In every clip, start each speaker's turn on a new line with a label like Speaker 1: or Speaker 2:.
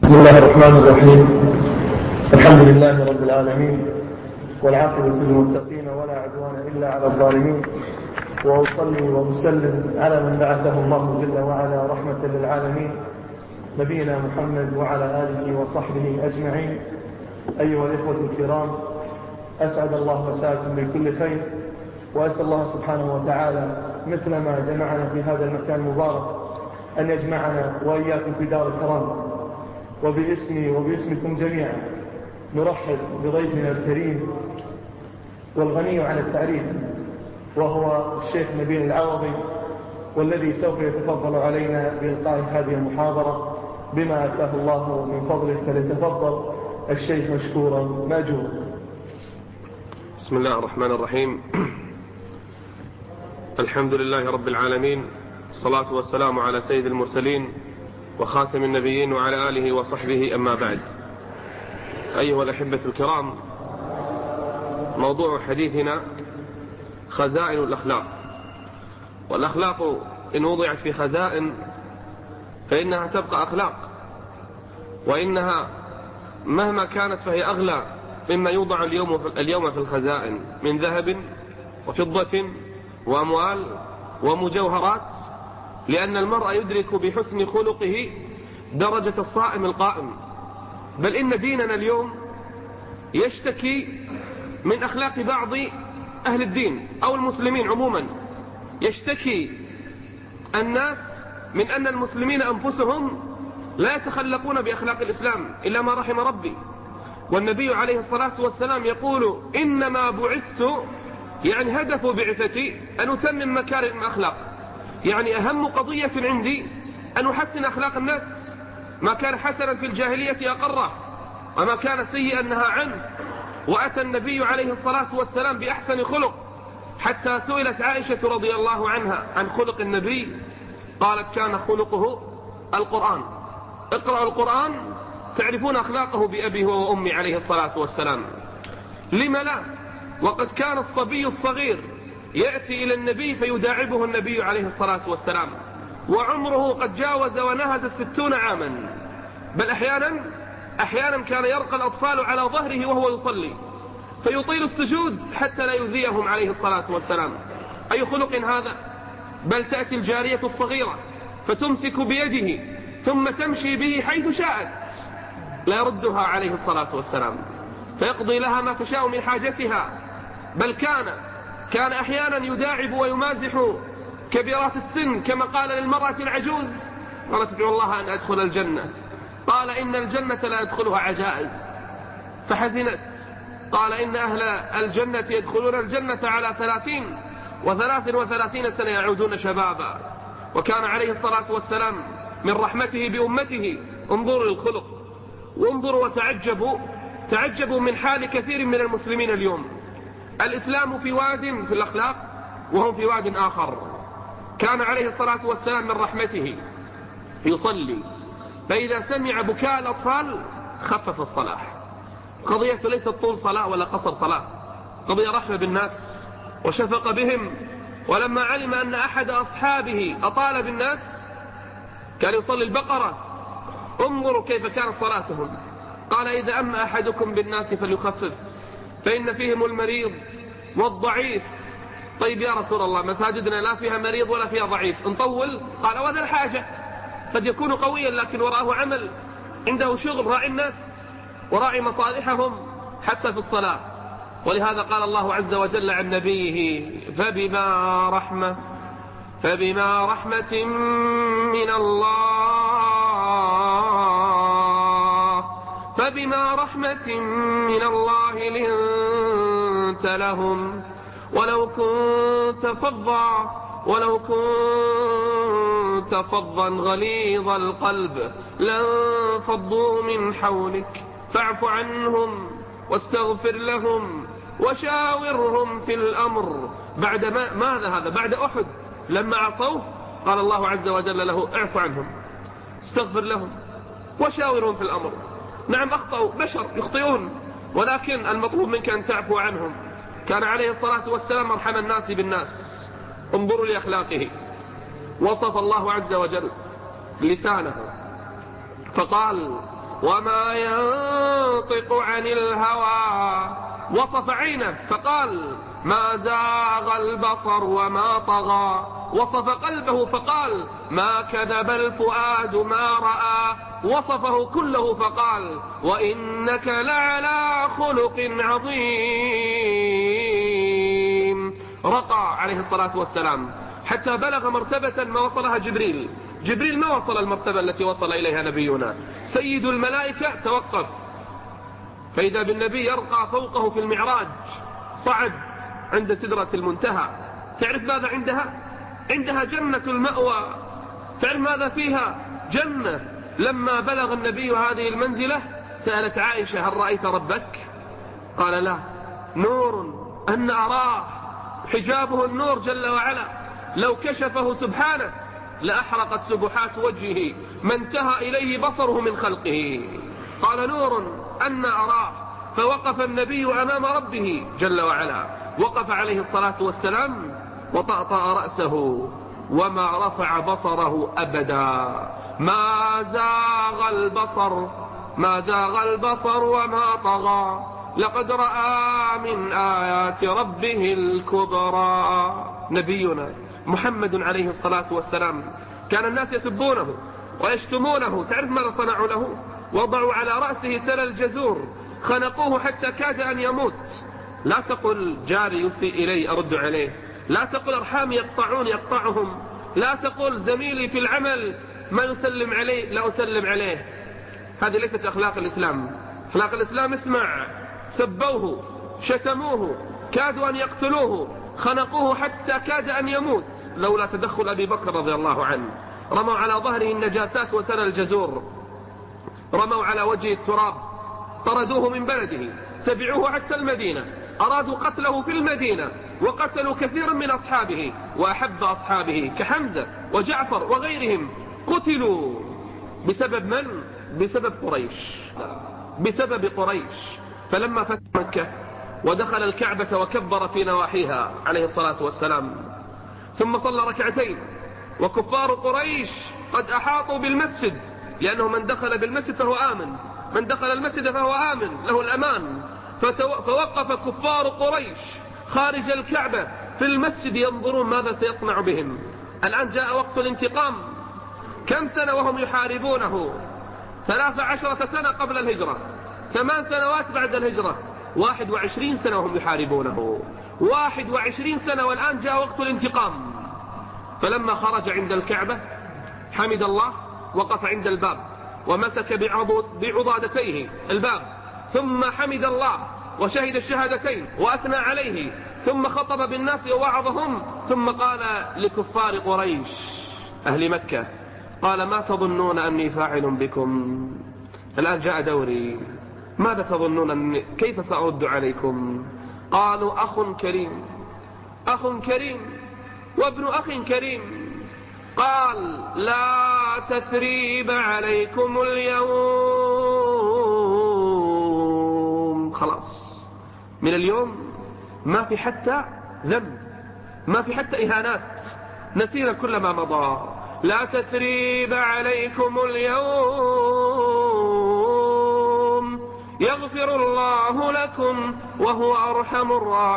Speaker 1: بسم الله الرحمن الرحيم. الحمد لله رب العالمين، والعاقبة للمتقين ولا عدوان إلا على الظالمين، وأصلي وأسلم على من بعثه الله جل وعلا رحمة للعالمين، نبينا محمد وعلى آله وصحبه أجمعين. أيها الإخوة الكرام، أسعد الله مساكم بكل خير، وأسأل الله سبحانه وتعالى مثلما جمعنا في هذا المكان المبارك أن يجمعنا وإياكم في دار الكرامة. وباسمي وباسمكم جميعا نرحب بضيفنا الكريم والغني عن التعريف، وهو الشيخ نبيل العوضي، والذي سوف يتفضل علينا بإلقاء هذه المحاضرة بما أتاه الله من فضله، فليتفضل الشيخ مشكورا ماجورا.
Speaker 2: بسم الله الرحمن الرحيم. الحمد لله رب العالمين، الصلاة والسلام على سيد المرسلين وخاتم النبيين وعلى آله وصحبه، أما بعد. أيها الأحبة الكرام، موضوع حديثنا خزائن الأخلاق. والأخلاق إن وضعت في خزائن فإنها تبقى أخلاق، وإنها مهما كانت فهي أغلى مما يوضع اليوم في الخزائن من ذهب وفضة وأموال ومجوهرات، لأن المرء يدرك بحسن خلقه درجة الصائم القائم. بل إن ديننا اليوم يشتكي من أخلاق بعض أهل الدين أو المسلمين عموما. يشتكي الناس من أن المسلمين أنفسهم لا يتخلقون بأخلاق الإسلام إلا ما رحم ربي. والنبي عليه الصلاة والسلام يقول: إنما بعثت، يعني هدف بعثتي أن أتمم مكارم الأخلاق. يعني أهم قضية عندي أن أحسن أخلاق الناس. ما كان حسنا في الجاهلية أقره، وما كان سيئا نهى عنه. وأتى النبي عليه الصلاة والسلام بأحسن خلق، حتى سئلت عائشة رضي الله عنها عن خلق النبي، قالت: كان خلقه القرآن. اقرأوا القرآن تعرفون أخلاقه بأبيه وأمي عليه الصلاة والسلام. لم لا؟ وقد كان الصبي الصغير يأتي إلى النبي فيداعبه النبي عليه الصلاة والسلام، وعمره قد جاوز ونهز 60 عاما. بل أحيانا كان يرقى الأطفال على ظهره وهو يصلي، فيطيل السجود حتى لا يؤذيهم عليه الصلاة والسلام. أي خلق هذا! بل تأتي الجارية الصغيرة فتمسك بيده ثم تمشي به حيث شاءت، لا يردها عليه الصلاة والسلام، فيقضي لها ما تشاء من حاجتها. بل كان أحيانا يداعب ويمازح كبيرات السن، كما قال للمرأة العجوز: قالت: ادعو الله أن أدخل الجنة. قال: إن الجنة لا يدخلها عجائز. فحزنت. قال: إن أهل الجنة يدخلون الجنة على 30 و33 سنة يعودون شبابا. وكان عليه الصلاة والسلام من رحمته بأمته، انظروا للخلق، وانظروا تعجبوا من حال كثير من المسلمين اليوم. الإسلام في واد في الأخلاق وهم في واد آخر. كان عليه الصلاة والسلام من رحمته يصلي، فإذا سمع بكاء الأطفال خفف الصلاة. قضية ليست طول صلاة ولا قصر صلاة، قضية رحمة بالناس وشفق بهم. ولما علم أن أحد أصحابه أطال بالناس، كان يصلي البقرة، انظروا كيف كانت صلاتهم. قال: إذا أما أحدكم بالناس فليخفف، فإن فيهم المريض والضعيف. طيب يا رسول الله، مساجدنا لا فيها مريض ولا فيها ضعيف، نطول؟ قال: وذا الحاجة، قد يكون قويا لكن وراءه عمل، عنده شغل، راعي الناس وراعي مصالحهم حتى في الصلاة. ولهذا قال الله عز وجل عن نبيه: فبما رحمة من الله لنت لهم، ولو كنت فظا غليظ القلب لانفضوا من حولك، فاعف عنهم واستغفر لهم وشاورهم في الأمر. بعد ماذا هذا؟ بعد أحد لما عصوه قال الله عز وجل له: اعف عنهم، استغفر لهم، وشاورهم في الأمر. نعم، أخطأوا، بشر يخطئون، ولكن المطلوب منك أن تعفو عنهم. كان عليه الصلاة والسلام أرحم الناس بالناس. انظروا لأخلاقه. وصف الله عز وجل لسانه فقال: وما ينطق عن الهوى. وصف عينه فقال ما زاغ البصر وما طغى. وصف قلبه فقال ما كذب الفؤاد ما رأى. وصفه كله فقال وإنك لعلى خلق عظيم. رقى عليه الصلاة والسلام حتى بلغ مرتبة ما وصلها جبريل. جبريل ما وصل المرتبة التي وصل إليها نبينا. سيد الملائكة توقف، فإذا بالنبي يرقى فوقه في المعراج. صعد عند سدرة المنتهى. تعرف ماذا عندها؟ عندها جنة المأوى. تعرف ماذا فيها؟ جنة. لما بلغ النبي هذه المنزلة سألت عائشة هل رأيت ربك؟ قال لا. نور أن أراه، حجابه النور جل وعلا، لو كشفه سبحانه لأحرقت سبحات وجهه ما انتهى إليه بصره من خلقه. قال نور أن أراه. فوقف النبي أمام ربه جل وعلا، وقف عليه الصلاة والسلام وطأطأ رأسه وما رفع بصره أبدا. ما زاغ البصر وما طغى. لقد رأى من آيات ربه الكبرى. نبينا محمد عليه الصلاة والسلام كان الناس يسبونه ويشتمونه. تعرف ماذا صنعوا له؟ وضعوا على رأسه سل الجزور، خنقوه حتى كاد أن يموت. لا تقل جاري يسيء إلي أرد عليه، لا تقل أرحامي يقطعهم، لا تقل زميلي في العمل ما يسلم عليه لا أسلم عليه. هذه ليست أخلاق الإسلام. أخلاق الإسلام اسمع، سبوه، شتموه، كادوا أن يقتلوه، خنقوه حتى كاد أن يموت لولا تدخل أبي بكر رضي الله عنه. رموا على ظهره النجاسات وسل الجزور، رموا على وجه التراب، طردوه من بلده، تبعوه حتى المدينة، أرادوا قتله في المدينة، وقتلوا كثيرا من أصحابه وأحب أصحابه كحمزة وجعفر وغيرهم قتلوا بسبب من؟ بسبب قريش. فلما فتح مكة ودخل الكعبة وكبر في نواحيها عليه الصلاة والسلام، ثم صلى ركعتين وكفار قريش قد أحاطوا بالمسجد، لأنه من دخل بالمسجد فهو آمن، من دخل المسجد فهو آمن، له الأمان. فوقف كفار قريش خارج الكعبة في المسجد ينظرون ماذا سيصنع بهم. الآن جاء وقت الانتقام. كم سنة وهم يحاربونه؟ 13 سنة قبل الهجرة، 8 سنوات بعد الهجرة، 21 سنة وهم يحاربونه، 21 سنة، والآن جاء وقت الانتقام. فلما خرج عند الكعبة حمد الله، وقف عند الباب ومسك بعضادتيه الباب، ثم حمد الله وشهد الشهادتين وأثنى عليه، ثم خطب بالناس ووعظهم، ثم قال لكفار قريش أهل مكة قال ما تظنون أني فاعل بكم؟ الآن جاء دوري، ماذا تظنون كيف سأرد عليكم؟ قالوا أخ كريم وابن أخ كريم. قال لا تثريب عليكم اليوم. خلاص من اليوم ما في حتى ذنب، ما في حتى إهانات، نسينا كل ما مضى. لا تثريب عليكم اليوم يغفر الله لكم وهو أرحم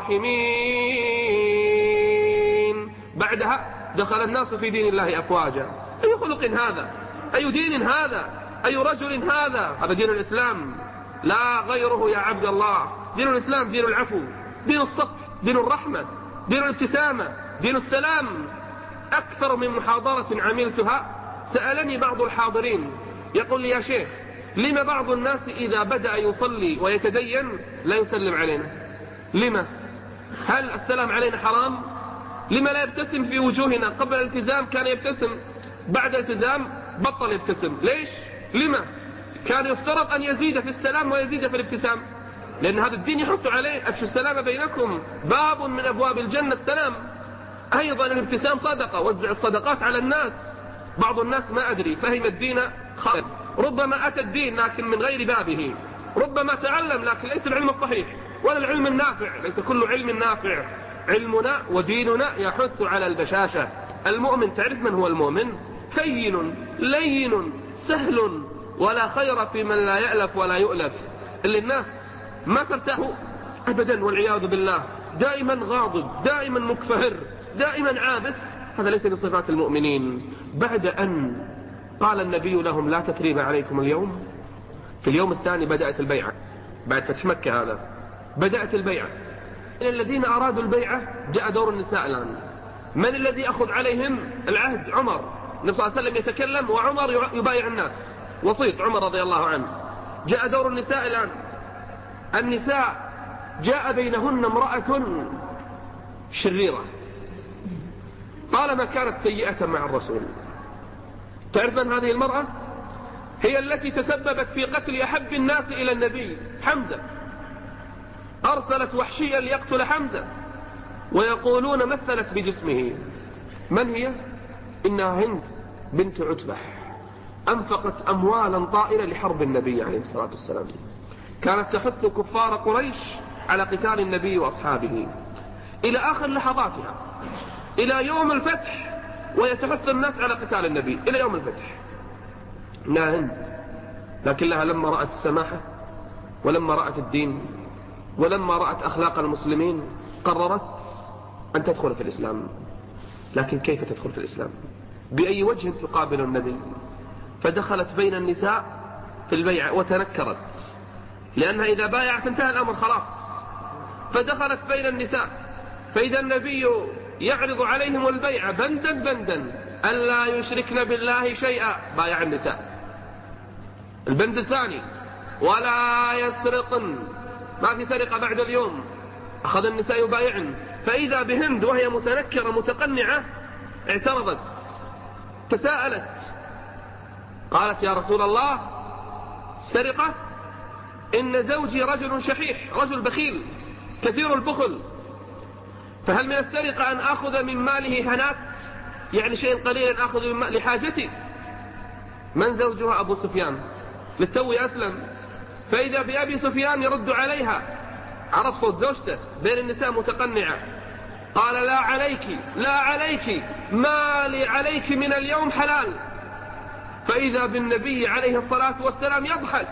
Speaker 2: الراحمين. بعدها دخل الناس في دين الله أفواجا. أي خلق هذا؟ أي دين هذا؟ أي رجل هذا؟ هذا دين الإسلام لا غيره يا عبد الله. دين الإسلام دين العفو، دين الصفح، دين الرحمة، دين الابتسامة، دين السلام. أكثر من محاضرة عملتها سألني بعض الحاضرين يقول لي يا شيخ لما بعض الناس إذا بدأ يصلي ويتدين لا يسلم علينا؟ لما؟ هل السلام علينا حرام؟ لما لا يبتسم في وجوهنا؟ قبل الالتزام كان يبتسم، بعد الالتزام بطل يبتسم. ليش؟ لما؟ كان يفترض أن يزيد في السلام ويزيد في الابتسام، لأن هذا الدين يحث عليه. أفشوا السلام بينكم، باب من أبواب الجنة السلام. أيضا الابتسام صدقة، وزع الصدقات على الناس. بعض الناس ما أدري فهم الدين خاطئ، ربما أتى الدين لكن من غير بابه، ربما تعلم لكن ليس العلم الصحيح ولا العلم النافع. ليس كل علم نافع. علمنا وديننا يحث على البشاشة. المؤمن، تعرف من هو المؤمن؟ هين لين سهل ولا خير في من لا يألف ولا يؤلف. اللي الناس ما ترتاح أبدا والعياذ بالله، دائما غاضب، دائما مكفهر، دائما عابس، هذا ليس من صفات المؤمنين. بعد أن قال النبي لهم لا تثريب عليكم اليوم، في اليوم الثاني بدأت البيعة، بعد فتح مكة هذا بدأت البيعة. الذين أرادوا البيعة جاء دور النساء الآن. من الذي أخذ عليهم العهد؟ عمر. النبي صلى الله عليه وسلم يتكلم وعمر يبايع الناس، وسيط عمر رضي الله عنه. جاء دور النساء الآن. النساء جاء بينهن امرأة شريرة طالما كانت سيئة مع الرسول. تعرف من هذه المرأة؟ هي التي تسببت في قتل أحب الناس إلى النبي، حمزة. أرسلت وحشيا ليقتل حمزة ويقولون مثلت بجسمه. من هي؟ إنها هند بنت عتبة، أنفقت أموالا طائلة لحرب النبي عليه الصلاة والسلام، كانت تحث كفار قريش على قتال النبي وأصحابه إلى آخر لحظاتها، إلى يوم الفتح، ويتحث الناس على قتال النبي إلى يوم الفتح. إنها هند، لكنها لما رأت السماحة ولما رأت الدين ولما رأت أخلاق المسلمين قررت أن تدخل في الإسلام. لكن كيف تدخل في الإسلام؟ بأي وجه تقابل النبي؟ فدخلت بين النساء في البيعة وتنكرت، لأنها إذا بايعت انتهى الأمر خلاص. فدخلت بين النساء، فإذا النبي يعرض عليهم البيعة بندا بندا، ألا يشركن بالله شيئا، بايع النساء. البند الثاني ولا يسرقن، ما في سرقة بعد اليوم، أخذ النساء يبايعن. فإذا بهند وهي متنكرة متقنعة اعترضت، تساءلت، قالت يا رسول الله سرقة؟ إن زوجي رجل شحيح، رجل بخيل كثير البخل، فهل من السرقة أن أخذ من ماله هنات، يعني شيء قليل أخذ من ماله لحاجتي؟ من زوجها؟ أبو سفيان، للتو أسلم. فإذا بأبي سفيان يرد عليها، عرف صوت زوجته بين النساء متقنعة، قال لا عليك لا عليك، ما لي عليك من اليوم حلال. فإذا بالنبي عليه الصلاة والسلام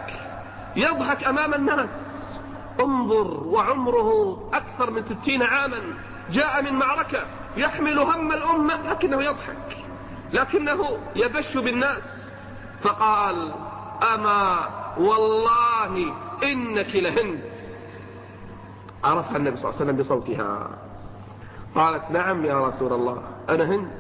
Speaker 2: يضحك أمام الناس. انظر، وعمره أكثر من 60 عاما، جاء من معركة يحمل هم الأمة، لكنه يضحك، لكنه يبش بالناس. فقال أما والله إنك لهند. عرفها النبي صلى الله عليه وسلم بصوتها، قالت نعم يا رسول الله أنا هند،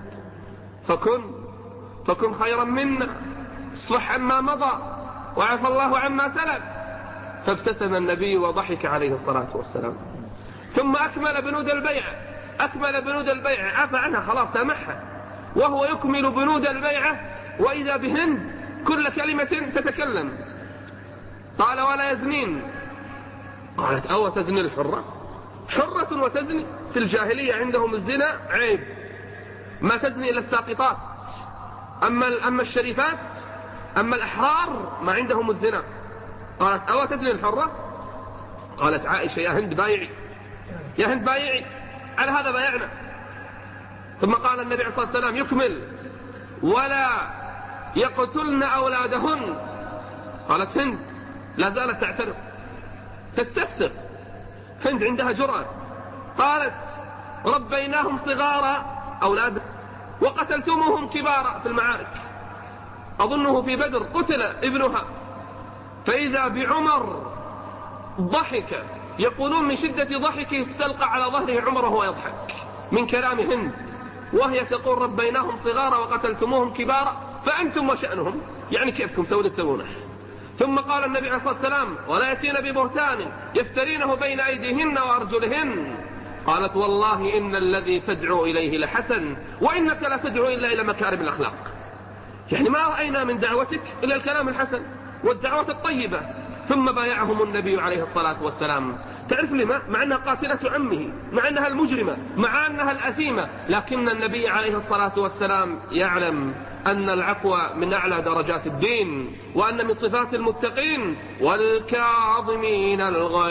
Speaker 2: فكن خيرا منا، اصفح عما مضى وعفى الله عما سلف. فابتسم النبي وضحك عليه الصلاة والسلام. ثم أكمل بنود البيعة، عفى عنها خلاص، سامحها، وهو يكمل بنود البيعة. وإذا بهند كل كلمة تتكلم. قال ولا يزنين. قالت أو تزني الحرة؟ حرة وتزني؟ في الجاهلية عندهم الزنا عيب، ما تزني إلا الساقطات، أما الشريفات، أما الأحرار ما عندهم الزنا. قالت أو تزني الحرة؟ قالت عائشة يا هند بايعي، يا هند بايعي، على هذا بايعنا. ثم قال النبي عليه الصلاة والسلام يكمل ولا يقتلن أولادهن. قالت هند لا زالت تعترف تستفسر، هند عندها جرأة. قالت ربيناهم صغارا أولاد وقتلتموهم كبارا في المعارك، أظنه في بدر قتل ابنها. فإذا بعمر ضحك، يقولون من شدة ضحكه استلقى على ظهره عمر وهو يضحك من كلام هند، وهي تقول ربيناهم صغارا وقتلتموهم كبارا، فأنتم وشأنهم، يعني كيفكم تسوونه. ثم قال النبي عليه الصلاة والسلام ولا يأتين ببهتان يفترينه بين أيديهن وأرجلهن. قالت والله إن الذي تدعو إليه لحسن وإنك لا تدعو إلا إلى مكارم الأخلاق. يعني ما رأينا من دعوتك إلا الكلام الحسن والدعوة الطيبة. ثم بايعهم النبي عليه الصلاة والسلام. تعرف لما؟ مع أنها قاتلة عمه، مع أنها المجرمة، مع أنها الأثيمة، لكن النبي عليه الصلاة والسلام يعلم أن العفو من أعلى درجات الدين، وأن من صفات المتقين والكاظمين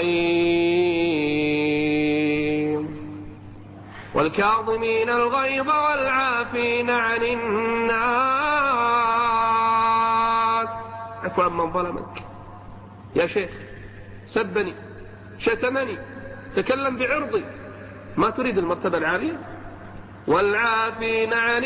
Speaker 2: الغيظ والعافين عن الناس اعف عمن ظلمك. يا شيخ سبني، شتمني، تكلم بعرضي، ما تريد المرتبة العالية؟ والعافين عن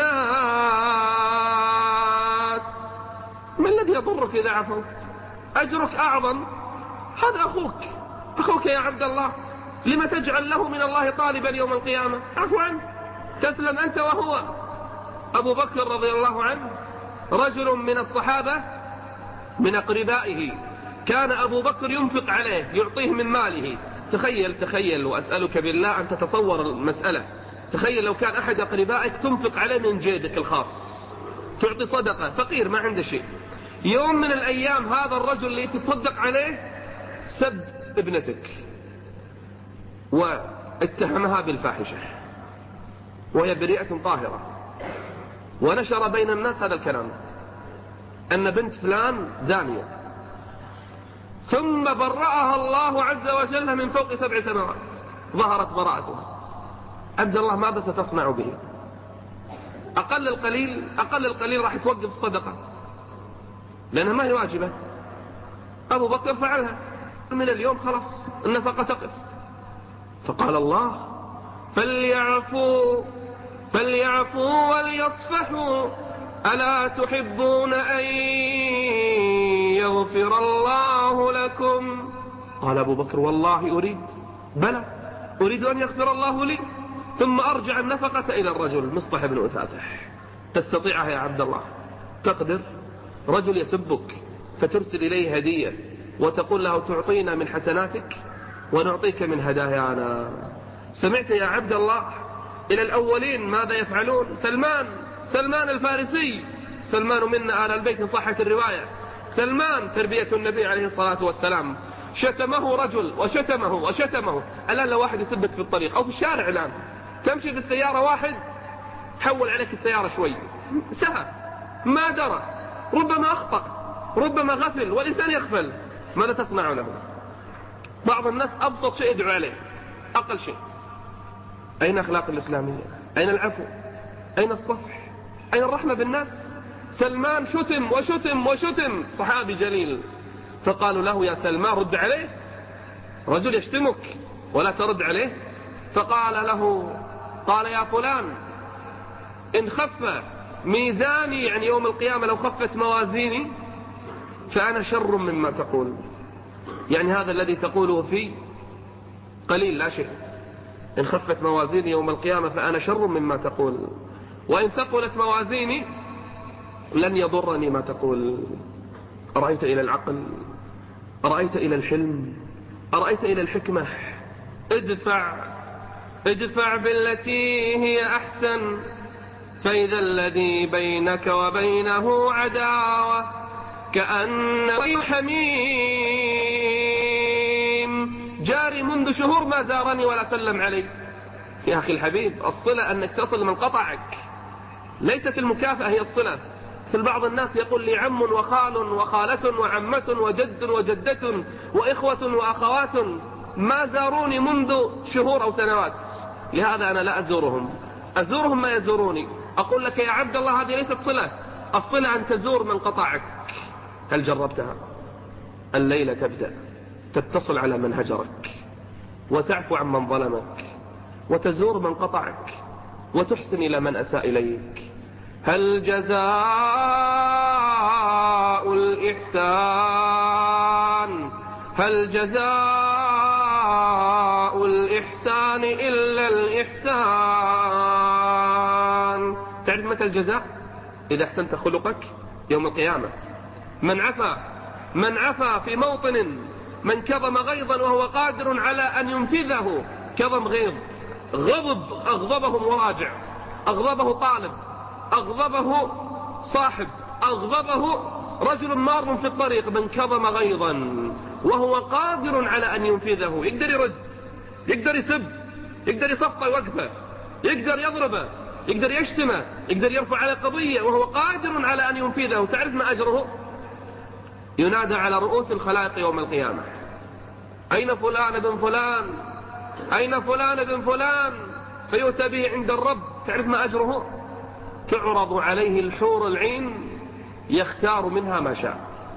Speaker 2: الناس. ما الذي يضرك إذا عفوت؟ أجرك أعظم. هذا أخوك يا عبد الله، لما تجعل له من الله طالبا يوم القيامة؟ عفو عنه، تسلم أنت وهو. أبو بكر رضي الله عنه رجل من الصحابة من أقربائه، كان أبو بكر ينفق عليه، يعطيه من ماله. تخيل وأسألك بالله أن تتصور المسألة. تخيل لو كان أحد أقربائك تنفق عليه من جيبك الخاص، تعطي صدقة، فقير ما عنده شيء. يوم من الأيام هذا الرجل اللي تتصدق عليه سب ابنتك واتهمها بالفاحشة وهي بريئة طاهرة، ونشر بين الناس هذا الكلام أن بنت فلان زانية، ثم برأها الله عز وجل من فوق 7 سماوات، ظهرت براءتها. عبد الله ماذا ستصنع به؟ أقل القليل راح توقف الصدقة لأنها ما هي واجبة. أبو بكر فعلها، من اليوم خلاص النفقة تقف. فقال الله فليعفوا وليصفحوا ألا تحبون أن يغفر الله لكم؟ قال أبو بكر والله أريد أن يغفر الله لي. ثم أرجع النفقة إلى الرجل مصطح بن أثاثة. تستطيعها يا عبد الله؟ تقدر؟ رجل يسبك فترسل إليه هدية وتقول له تعطينا من حسناتك ونعطيك من هدايانا. سمعت يا عبد الله إلى الأولين ماذا يفعلون؟ سلمان الفارسي، سلمان منا آل البيت إن صحت الرواية، سلمان تربية النبي عليه الصلاة والسلام، شتمه رجل وشتمه. الآن لو واحد يسبك في الطريق أو في الشارع، الآن تمشي في السيارة واحد حول عليك السيارة شوي، سهى ما درى، ربما أخطأ، ربما غفل، والإنسان يغفل، ماذا تصنع له؟ بعض الناس أبسط شيء يدعو عليه، أقل شيء. أين أخلاق الإسلامية؟ أين العفو؟ أين الصفح؟ أين الرحمة بالناس؟ سلمان شتم صحابي جليل، فقالوا له يا سلمان رد عليه، رجل يشتمك ولا ترد عليه. فقال له، قال يا فلان إن خف ميزاني، يعني يوم القيامة لو خفت موازيني، فأنا شر مما تقول. يعني هذا الذي تقوله فيه قليل لا شيء. إن خفت موازيني يوم القيامة فأنا شر مما تقول، وإن ثقلت موازيني لن يضرني ما تقول. أرأيت إلى العقل؟ أرأيت إلى الحلم؟ أرأيت إلى الحكمة؟ ادفع بالتي هي أحسن، فإذا الذي بينك وبينه عداوة كأنه حميم جاري منذ شهور ما زارني ولا سلم علي. يا أخي الحبيب، الصلة أنك تصل من قطعك، ليست المكافأة هي الصلة. مثل بعض الناس يقول لي عم وخال وخالة وعمة وجد وجدة وإخوة وأخوات ما زاروني منذ شهور أو سنوات، لهذا أنا لا أزورهم ما يزوروني. أقول لك يا عبد الله هذه ليست صلة، الصلة أن تزور من قطعك. هل جربتها؟ الليلة تبدأ تتصل على من هجرك، وتعفو عن من ظلمك، وتزور من قطعك، وتحسن إلى من أساء إليك. هل جزاء الإحسان إلا الإحسان؟ تعرف متى الجزاء؟ إذا أحسنت خلقك يوم القيامة. من عفا في موطن، من كظم غيظا وهو قادر على أن ينفذه، كظم غيظ، أغضبه مراجع، أغضبه طالب، أغضبه صاحب، أغضبه رجل مار في الطريق، من كظم غيظا وهو قادر على أن ينفذه، يقدر يرد، يقدر يسب، يقدر يصفى وقفه، يقدر يضربه، يقدر يشتمه، يقدر يرفع على قضية وهو قادر على أن ينفذه. تعرف ما أجره؟ ينادى على رؤوس الخلائق يوم القيامة: أين فلان بن فلان؟ أين فلان بن فلان؟ فيؤتى به عند الرب. تعرف ما أجره؟ تعرض عليه الحور العين يختار منها ما شاء.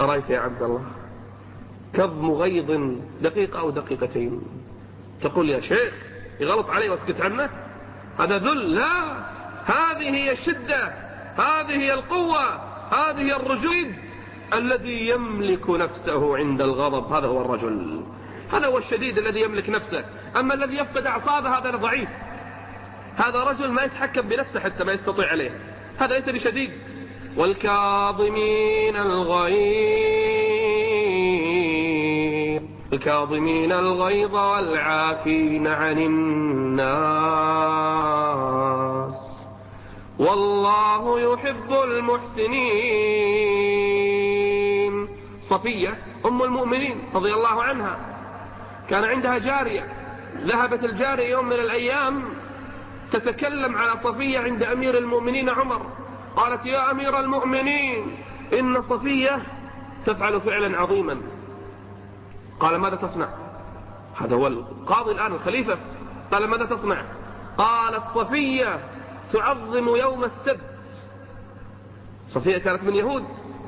Speaker 2: أرأيت يا عبد الله كظم غيظ دقيقة أو دقيقتين، تقول يا شيخ يغلط علي واسكت عنه، هذا ذل؟ لا، هذه هي الشدة، هذه هي القوة، هذه هي الرجل الذي يملك نفسه عند الغضب. هذا هو الرجل، هذا هو الشديد الذي يملك نفسه. أما الذي يفقد أعصابه هذا ضعيف، هذا رجل ما يتحكم بنفسه حتى ما يستطيع عليه، هذا ليس بشديد. والكاظمين الغيظ والعافين عن الناس والله يحب المحسنين. صفية أم المؤمنين رضي الله عنها كان عندها جارية، ذهبت الجارية يوم من الأيام تتكلم على صفية عند أمير المؤمنين عمر، قالت يا أمير المؤمنين إن صفية تفعل فعلا عظيما. قال ماذا تصنع؟ هذا هو القاضي الآن الخليفة. قال ماذا تصنع؟ قالت صفية تعظم يوم السبت. صفية كانت من يهود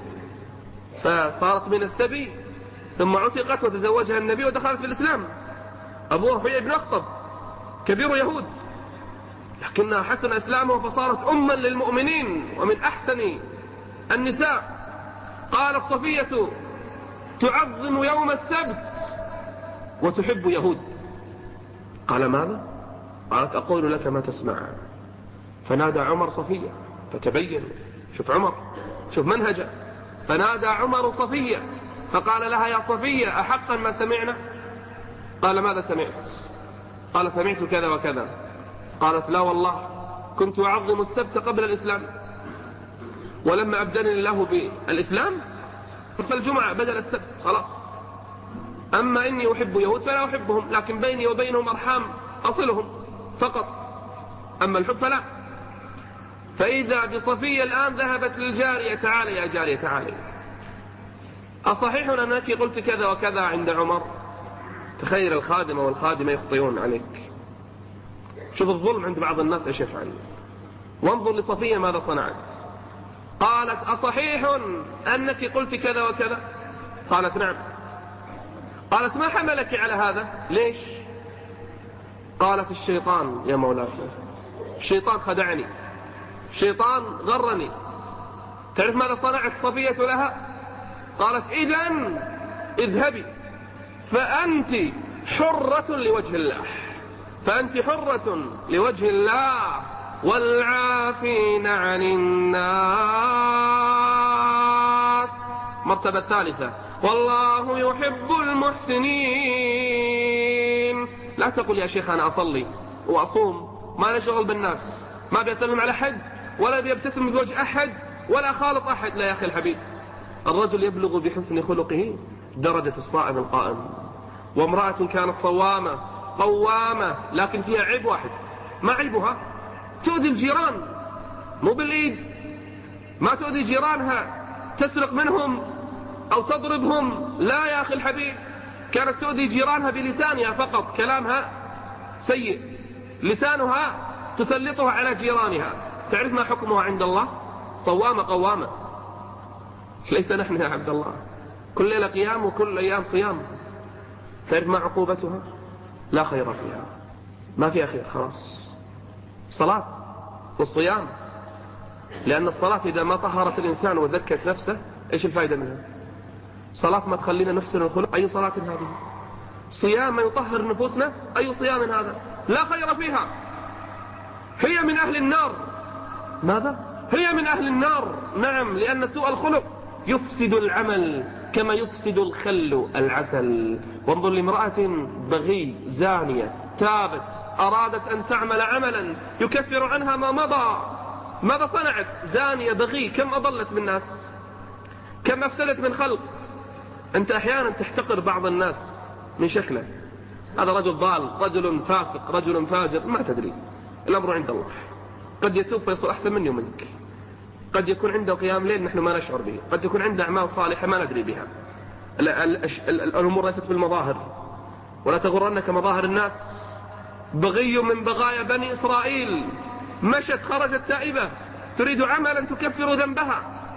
Speaker 2: فصارت من السبي، ثم عتقت وتزوجها النبي ودخلت في الإسلام. أبوها حيي بن أخطب كبير يهود، لكنها حسن إسلامه فصارت أما للمؤمنين ومن أحسن النساء. قالت صفية تعظم يوم السبت وتحب يهود. قال ماذا؟ قالت أقول لك ما تسمع. فنادى عمر صفية فتبين، شوف عمر، شوف منهجه، فنادى عمر صفية فقال لها يا صفية أحقا ما سمعنا؟ قال ماذا سمعت؟ قال سمعت كذا وكذا. قالت لا والله كنت أعظم السبت قبل الإسلام، ولما أبدلني الله بالإسلام فالجمعة بدل السبت خلاص. أما إني أحب يهود فلا أحبهم، لكن بيني وبينهم أرحام أصلهم فقط، أما الحب فلا. فإذا بصفية الآن ذهبت للجارية تعالي يا جارية تعالي، أصحيح أنك قلت كذا وكذا عند عمر؟ تخيل الخادمة والخادمة يخطئون عليك. شوف الظلم عند بعض الناس ايش يفعل. وانظر لصفية ماذا صنعت. قالت أصحيح أنك قلت كذا وكذا؟ قالت نعم. قالت ما حملك على هذا؟ ليش؟ قالت الشيطان يا مولاتي، الشيطان خدعني، الشيطان غرني. تعرف ماذا صنعت صفية لها؟ قالت إذن اذهبي فأنت حرة لوجه الله، فأنت حرة لوجه الله والعافين عن الناس. مرتبة ثالثة والله يحب المحسنين. لا تقول يا شيخ أنا أصلي وأصوم ما لي شغل بالناس، ما بيسلم على أحد ولا بيبتسم بوجه أحد ولا خالط أحد. لا يا أخي الحبيب، الرجل يبلغ بحسن خلقه درجة الصائم القائم. وامرأة كانت صوامة قوامة لكن فيها عيب واحد، ما عيبها؟ تؤذي الجيران، مو بالإيد، ما تؤذي جيرانها تسرق منهم أو تضربهم، لا يا أخي الحبيب، كانت تؤذي جيرانها بلسانها فقط، كلامها سيء، لسانها تسلطها على جيرانها. تعرف ما حكمها عند الله؟ صوامة قوامة. ليس نحن يا عبد الله كل ليلة قيام وكل أيام صيام. تعرف ما عقوبتها؟ لا خير فيها، ما فيها خير خلاص. صلاة والصيام، لأن الصلاة إذا ما طهرت الإنسان وزكت نفسه إيش الفائدة منها؟ صلاة ما تخلينا نحسن الخلق، أي صلاة هذه؟ صيام ما يطهر نفوسنا، أي صيام هذا؟ لا خير فيها، هي من أهل النار. ماذا؟ هي من أهل النار، نعم، لأن سوء الخلق يفسد العمل كما يفسد الخل العسل. وانظر لامرأة بغي زانية تابت أرادت أن تعمل عملا يكفر عنها ما مضى، ماذا صنعت؟ زانية بغي، كم أضلت بالناس، كم أفسدت من خلق. أنت أحيانا تحتقر بعض الناس من شكله، هذا رجل ضال، رجل فاسق، رجل فاجر، ما تدري، الأمر عند الله. قد يتوب فيصل أحسن مني ومنك، قد يكون عنده قيام ليل نحن ما نشعر به، قد يكون عنده أعمال صالحة ما ندري بها. الأمور ليست بالمظاهر، ولا تغرنك مظاهر الناس. بغي من بغايا بني إسرائيل مشت خرجت تائبة تريد عملا تكفر ذنبها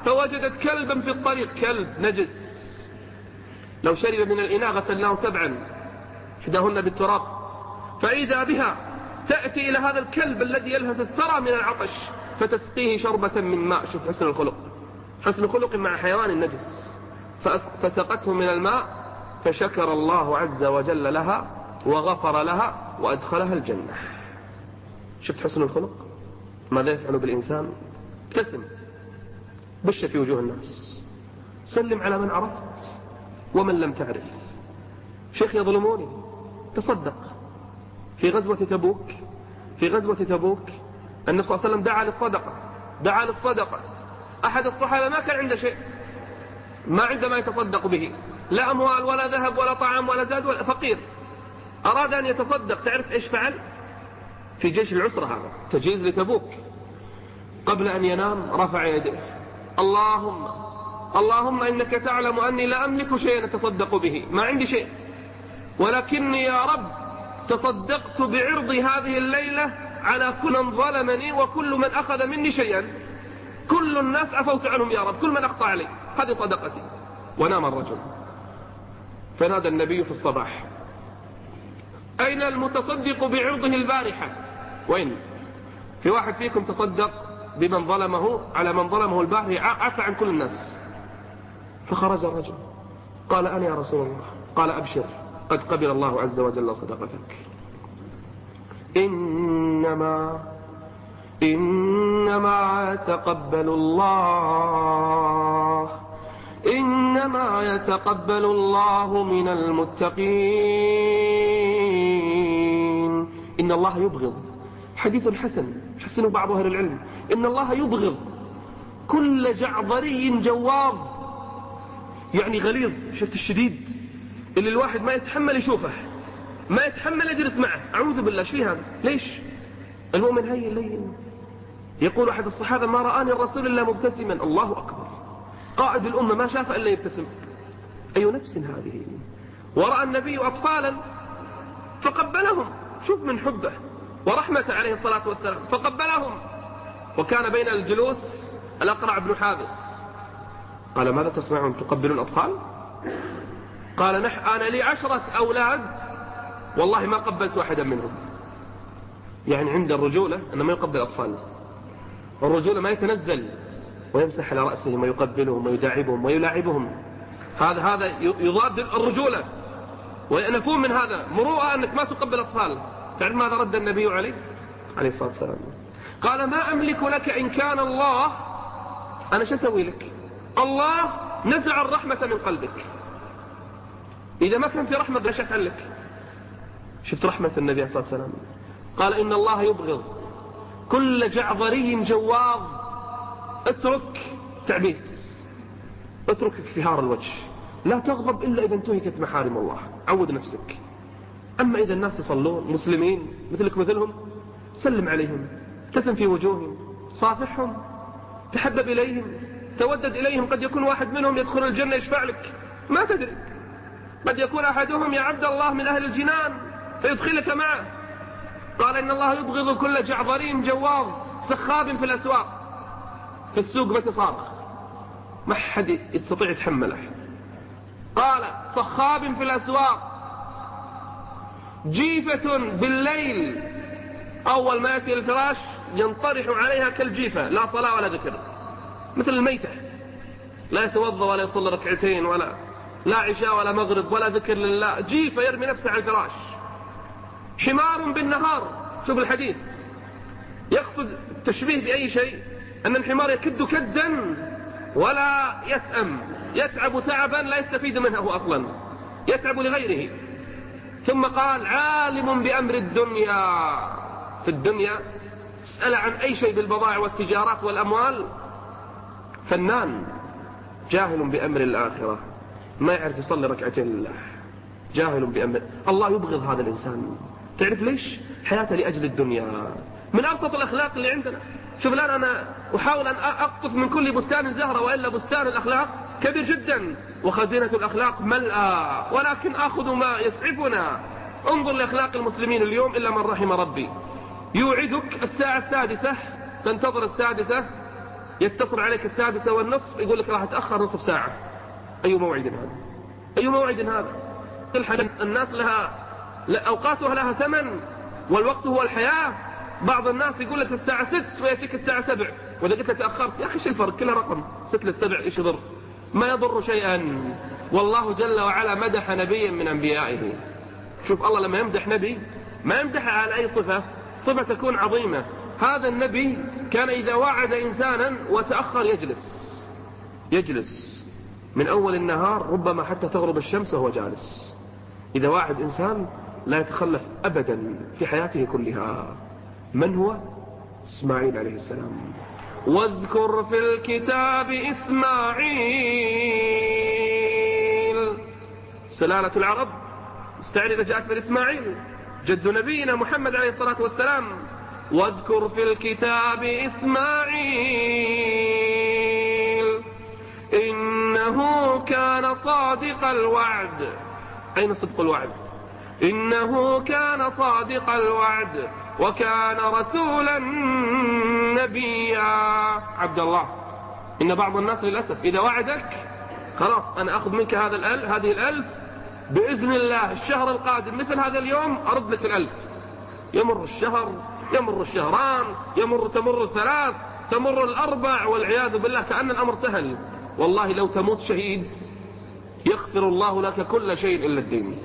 Speaker 2: فوجدت كلبا في الطريق، كلب نجس لو شرب من الإناء غسلناه 7 إحداهن بالتراب، فإذا بها تأتي إلى هذا الكلب الذي يلهث الثرى من العطش فتسقيه شربة من ماء. شوف حسن الخلق، حسن خلق مع حيوان النجس. فسقته من الماء فشكر الله عز وجل لها وغفر لها وأدخلها الجنة. شفت حسن الخلق ماذا يفعل بالإنسان؟ ابتسم، بش في وجوه الناس، سلم على من عرفت ومن لم تعرف. شيخ يظلموني، تصدق. في غزوة تبوك، في غزوة تبوك النبي صلى الله عليه وسلم دعا للصدقة. أحد الصحابة ما كان عنده شيء، ما عنده ما يتصدق به، لا أموال ولا ذهب ولا طعام ولا زاد ولا فقير، أراد أن يتصدق. تعرف إيش فعل؟ في جيش العسرة هذا تجهيز لتبوك، قبل أن ينام رفع يديه: اللهم إنك تعلم أني لا أملك شيئا أتصدق به، ما عندي شيء، ولكني يا رب تصدقت بعرضي هذه الليلة على كل من ظلمني وكل من أخذ مني شيئا، كل الناس عفوت عنهم يا رب، كل من أخطأ علي، هذه صدقتي. ونام الرجل. فنادى النبي في الصباح: أين المتصدق بعرضه البارحة؟ وين؟ في واحد فيكم تصدق بمن ظلمه على من ظلمه البارحة، عفى عن كل الناس. فخرج الرجل قال: أنا يا رسول الله. قال: أبشر، قد قبل الله عز وجل صدقتك. إنما يتقبل الله من المتقين. إن الله يبغض، حديث حسنه بعض أهل العلم، إن الله يبغض كل جعظري جواظ، يعني غليظ. شفت الشديد اللي الواحد ما يتحمل يشوفه، ما يتحمل يجلس معه، أعوذ بالله. ايش فيه هذا؟ ليش؟ المؤمن هين لين. يقول أحد الصحابة: ما رآني الرسول إلا مبتسما. الله أكبر، قائد الأمة ما شاف إلا يبتسم. أي نفس هذه؟ ورأى النبي أطفالا فقبلهم، شوف من حبه ورحمته عليه الصلاة والسلام، فقبلهم. وكان بين الجلوس الأقرع بن حابس. قال: ماذا تصنعون، تقبلون الأطفال؟ قال: أنا لي 10 أولاد والله ما قبلت واحدا منهم. يعني عند الرجولة أنه ما يقبل أطفال، الرجولة ما يتنزل ويمسح على رأسهم ويقبلهم ويداعبهم ويلاعبهم، هذا يضاد الرجولة. ونفهم من هذا مروءة أنك ما تقبل أطفال. تعرف ماذا رد النبي عليه الصلاة والسلام؟ قال: ما أملك لك إن كان الله، أنا شو أسوي لك؟ الله نزع الرحمة من قلبك، إذا ما كان في رحمة لا شفع لك. شفت رحمة النبي عليه الصلاة والسلام؟ قال: إن الله يبغض كل جعظري جواظ. اترك تعبيس، اترك اكفهار الوجه، لا تغضب إلا إذا انتهكت محارم الله، عود نفسك. أما إذا الناس يصلون مسلمين مثلك مثلهم، سلم عليهم، ابتسم في وجوههم، صافحهم، تحبب إليهم، تودد إليهم. قد يكون واحد منهم يدخل الجنة يشفع لك، ما تدري، قد يكون أحدهم يا عبد الله من أهل الجنان فيدخلك معه. قال: إن الله يبغض كل جعظري جواظ سخاب في الأسواق، في السوق بس صارخ ما حد يستطيع يتحمله. قال: صخاب في الأسواق، جيفة بالليل، أول ما يأتي الفراش ينطرح عليها كالجيفة، لا صلاة ولا ذكر، مثل الميتة، لا يتوضأ ولا يصلي ركعتين ولا لا عشاء ولا مغرب ولا ذكر لله، جيفة يرمي نفسه على الفراش. حمار بالنهار، شوف الحديث يقصد التشبيه بأي شيء، أن الحمار يكد كدا ولا يسأم، يتعب تعبا لا يستفيد منه هو أصلا، يتعب لغيره. ثم قال: عالم بأمر الدنيا، في الدنيا اسأل عن أي شيء بالبضائع والتجارات والأموال، فنان. جاهل بأمر الآخرة، ما يعرف يصلي ركعتين لله، جاهل بأمر الله. يبغض هذا الإنسان. تعرف ليش؟ حياته لأجل الدنيا. من أبسط الأخلاق اللي عندنا. شوف الآن أنا أحاول أن أقطف من كل بستان زهرة، وإلا بستان الأخلاق كبير جدا وخزينة الأخلاق ملأى، ولكن أخذ ما يسعفنا. انظر لأخلاق المسلمين اليوم إلا من رحم ربي. يوعدك الساعة 6، تنتظر 6، يتصل عليك 6:30 يقول لك راح أتأخر نصف ساعة. أي موعد هذا؟ أي موعد هذا؟ الناس لها أوقاتها لها ثمن، والوقت هو الحياة. بعض الناس يقول لك الساعة 6 ويأتيك الساعة 7، وإذا قلت له تأخرت، يا أخي شو الفرق؟ كلها رقم، 6 ل7 إيش يضر؟ ما يضر شيئا. والله جل وعلا مدح نبيا من أنبيائه. شوف الله لما يمدح نبي ما يمدح على أي صفة تكون عظيمة. هذا النبي كان إذا وعد إنسانا وتأخر يجلس من أول النهار ربما حتى تغرب الشمس وهو جالس. إذا وعد إنسان لا يتخلف أبدا في حياته كلها. من هو؟ إسماعيل عليه السلام. واذكر في الكتاب إسماعيل. سلالة العرب مستعرضة جاءت من إسماعيل جد نبينا محمد عليه الصلاة والسلام. واذكر في الكتاب إسماعيل إنه كان صادق الوعد. أين صدق الوعد؟ إنه كان صادق الوعد وكان رسولا نبيا. عبد الله، إن بعض الناس للأسف إذا وعدك خلاص أنا أخذ منك هذه الألف بإذن الله الشهر القادم مثل هذا اليوم أرد لك الألف. يمر الشهر، يمر الشهران، تمر الثلاث، تمر الأربع، والعياذ بالله كأن الأمر سهل. والله لو تموت شهيد يغفر الله لك كل شيء إلا الدين.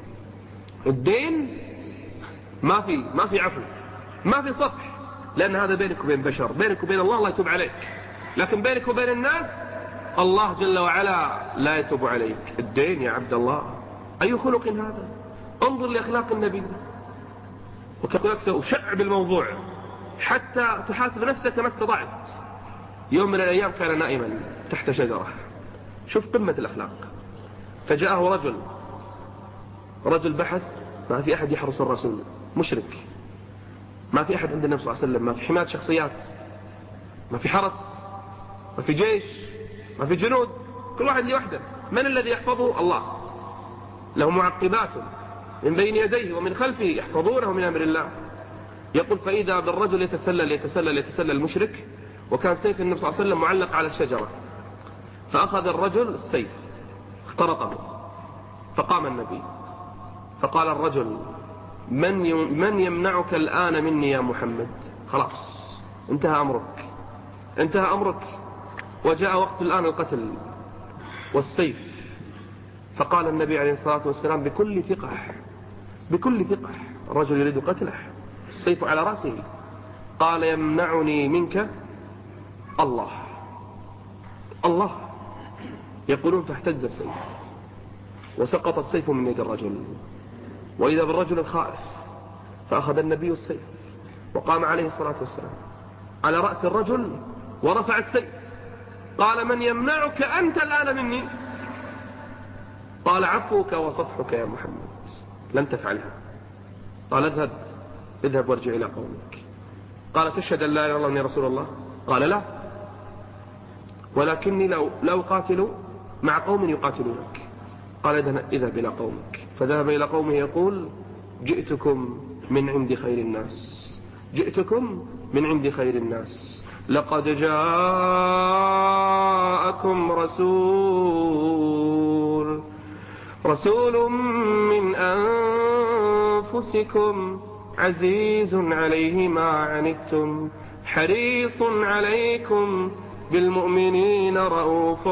Speaker 2: الدين ما في عفو، ما في صفح، لأن هذا بينك وبين بشر، بينك وبين الله يتوب عليك. لكن بينك وبين الناس الله جل وعلا لا يتوب عليك. الدين يا عبد الله أي خلق هذا؟ انظر لأخلاق النبي. وكذلك وشع بالموضوع حتى تحاسب نفسك ما استطعت. يوم من الأيام كان نائما تحت شجرة، شوف قمة الأخلاق. فجاءه رجل بحث، ما في أحد يحرس الرسول، مشرك، ما في أحد عند النبي صلى الله عليه وسلم، ما في حماية شخصيات، ما في حرس، ما في جيش، ما في جنود، كل واحد لوحده. من الذي يحفظه؟ الله. له معقبات من بين يديه ومن خلفه يحفظونه من أمر الله. يقول فإذا بالرجل يتسلل المشرك، وكان سيف النبي صلى الله عليه وسلم معلق على الشجرة، فأخذ الرجل السيف اخترقه، فقام النبي فقال الرجل من يمنعك الآن مني يا محمد؟ خلاص انتهى أمرك وجاء وقت الآن القتل والسيف. فقال النبي عليه الصلاة والسلام بكل ثقة الرجل يريد قتله، السيف على رأسه، قال يمنعني منك الله. يقولون فاهتز السيف وسقط السيف من يد الرجل، وإذا بالرجل الخائف. فأخذ النبي السيف وقام عليه الصلاة والسلام على رأس الرجل ورفع السيف، قال من يمنعك أنت الآن مني؟ قال عفوك وصفحك يا محمد، لن تفعلها. قال اذهب وارجع إلى قومك. قال تشهد أن لا إله إلا الله وأني رسول الله؟ قال لا، ولكني لو قاتل مع قوم يقاتلونك. قال اذهب إلى قومك. فذهب إلى قومه يقول جئتكم من عند خير الناس، لقد جاءكم رسول من أنفسكم عزيز عليه ما عنتم حريص عليكم بالمؤمنين رؤوف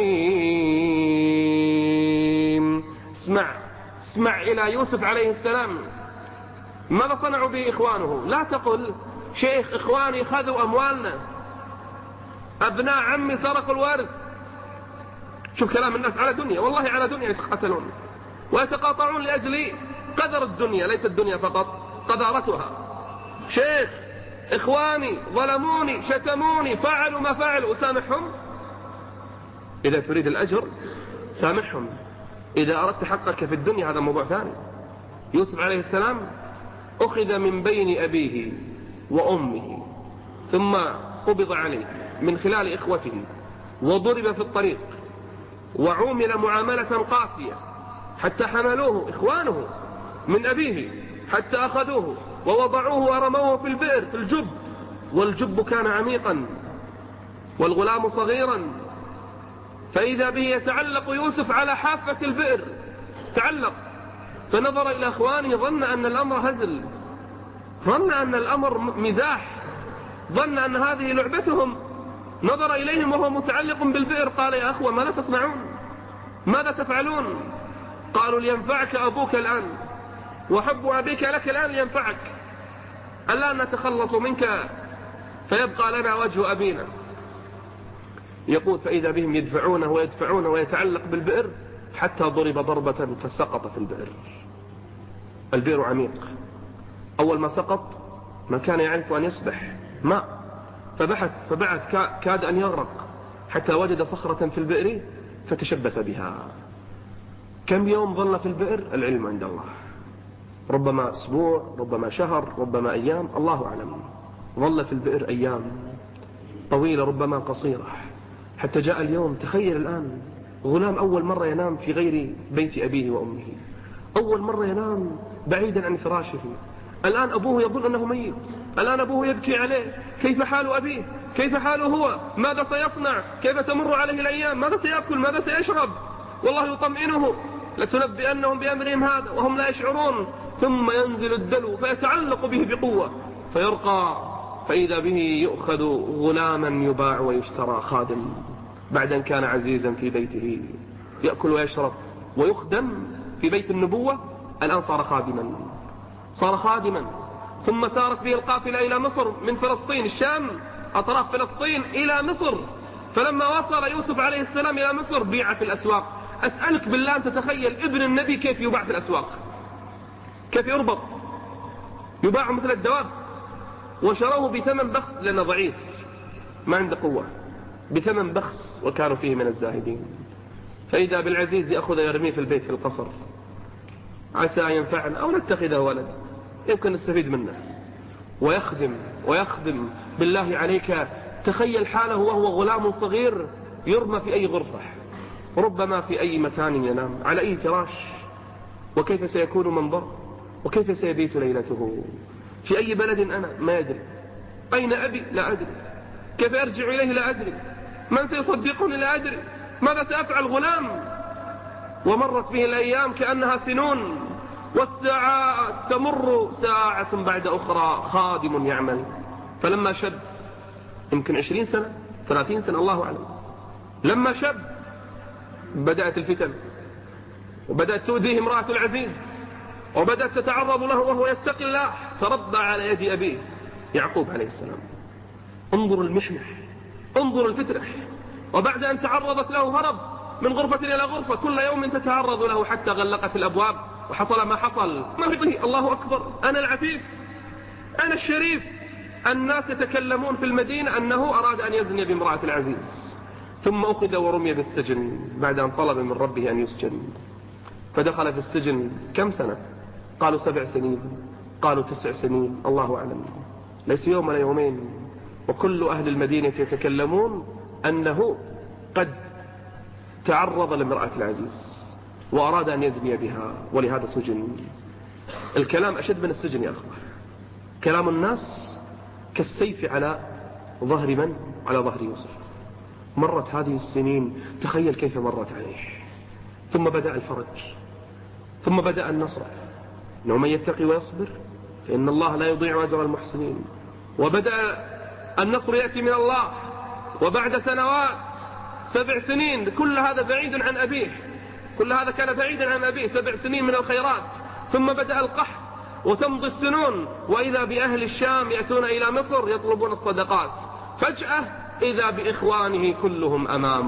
Speaker 2: رحيم. اسمع إلى يوسف عليه السلام ماذا صنعوا به إخوانه. لا تقل شيخ إخواني خذوا أموالنا، أبناء عمي سرقوا الوارث. شوف كلام الناس على دنيا، والله على دنيا يتقاتلون ويتقاطعون لأجل قدر الدنيا، ليس الدنيا فقط، قدارتها. شيخ إخواني ظلموني شتموني فعلوا ما فعلوا، أسامحهم؟ إذا تريد الأجر سامحهم، إذا أردت حقك في الدنيا هذا موضوع ثاني. يوسف عليه السلام أخذ من بين أبيه وأمه، ثم قبض عليه من خلال إخوته، وضرب في الطريق، وعومل معاملة قاسية، حتى حملوه إخوانه من أبيه حتى أخذوه ووضعوه ورموه في البئر، في الجب، والجب كان عميقا. والغلام صغيرا، فإذا به يتعلق يوسف على حافة البئر، تعلق، فنظر إلى أخوانه ظن أن الأمر هزل، ظن أن الأمر مزاح، ظن أن هذه لعبتهم، نظر إليهم وهو متعلق بالبئر، قال يا أخوة ماذا تصنعون؟ ماذا تفعلون؟ قالوا لينفعك أبوك الآن، وحب أبيك لك الآن لينفعك، الآن نتخلص منك فيبقى لنا وجه أبينا. يقول فإذا بهم يدفعونه ويدفعونه ويتعلق بالبئر حتى ضرب ضربة فسقط في البئر. البئر عميق، أول ما سقط ما كان يعرف أن يسبح ماء، فبعث كاد أن يغرق حتى وجد صخرة في البئر فتشبث بها. كم يوم ظل في البئر؟ العلم عند الله، ربما أسبوع، ربما شهر، ربما أيام، الله أعلم. ظل في البئر أيام طويلة ربما قصيرة، حتى جاء اليوم. تخيل الآن غلام أول مرة ينام في غير بيت أبيه وأمه، أول مرة ينام بعيدا عن فراشه. الآن أبوه يظن أنه ميت، الآن أبوه يبكي عليه، كيف حال أبيه؟ كيف حاله هو؟ ماذا سيصنع؟ كيف تمر عليه الأيام؟ ماذا سيأكل؟ ماذا سيشرب؟ والله يطمئنه لتنبئنهم بأمرهم هذا وهم لا يشعرون. ثم ينزل الدلو فيتعلق به بقوة فيرقى، فإذا به يؤخذ غلاما يباع ويشترى خادم، بعد أن كان عزيزا في بيته يأكل ويشرب ويخدم في بيت النبوة، الآن صار خادما. ثم سارت به القافلة إلى مصر من فلسطين، الشام، أطراف فلسطين إلى مصر. فلما وصل يوسف عليه السلام إلى مصر بيع في الأسواق. أسألك بالله أن تتخيل ابن النبي كيف يباع في الأسواق، كيف يربط، يباع مثل الدواب. وشروه بثمن بخس لأنه ضعيف ما عنده قوة، بثمن بخس، وكانوا فيه من الزاهدين. فإذا بالعزيز يأخذ يرميه في البيت في القصر، عسى ينفعنا أو نتخذه ولد، يمكن نستفيد منه. ويخدم بالله عليك. تخيل حاله وهو غلام صغير يرمى في أي غرفة، ربما في أي مكان ينام، على أي فراش، وكيف سيكون منظر، وكيف سيبيت ليلته، في أي بلد أنا ما أدري، أين أبي لا أدري، كيف أرجع إليه لا أدري، من سيصدقني لا أدري، ماذا سأفعل؟ غلام. ومرت به الأيام كأنها سنون، والساعات تمر ساعة بعد أخرى، خادم يعمل. فلما شب، يمكن 20 سنة 30 سنة الله أعلم، لما شب بدأت الفتن، وبدأت تؤذيه امرأة العزيز، وبدأت تتعرض له وهو يتقي الله، فربى على يد أبيه يعقوب عليه السلام. انظر المحنة، انظر الفتنة. وبعد أن تعرضت له هرب من غرفة إلى غرفة، كل يوم تتعرض له حتى غلقت الأبواب، وحصل ما حصل. الله أكبر، أنا العفيف، أنا الشريف. الناس يتكلمون في المدينة أنه أراد أن يزني بامرأة العزيز، ثم أخذ ورمي بالسجن بعد أن طلب من ربه أن يسجن. فدخل في السجن كم سنة؟ قالوا 7 سنين، قالوا 9 سنين، الله أعلم، ليس يوم ولا يومين. وكل أهل المدينة يتكلمون أنه قد تعرض لامرأة العزيز وأراد أن يزني بها، ولهذا سجن. الكلام أشد من السجن يا أخوة، كلام الناس كالسيف على ظهر من؟ على ظهر يوسف. مرت هذه السنين، تخيل كيف مرت عليه. ثم بدأ الفرج، ثم بدأ النصر، إنه من يتقي ويصبر فإن الله لا يضيع أجر المحسنين. وبدأ النصر يأتي من الله، وبعد سنوات 7 سنين، كل هذا بعيد عن أبيه، كل هذا كان بعيدا عن أبيه، 7 سنين من الخيرات. ثم بدأ القحط وتمضي السنون، وإذا بأهل الشام يأتون إلى مصر يطلبون الصدقات، فجأة إذا بإخوانه كلهم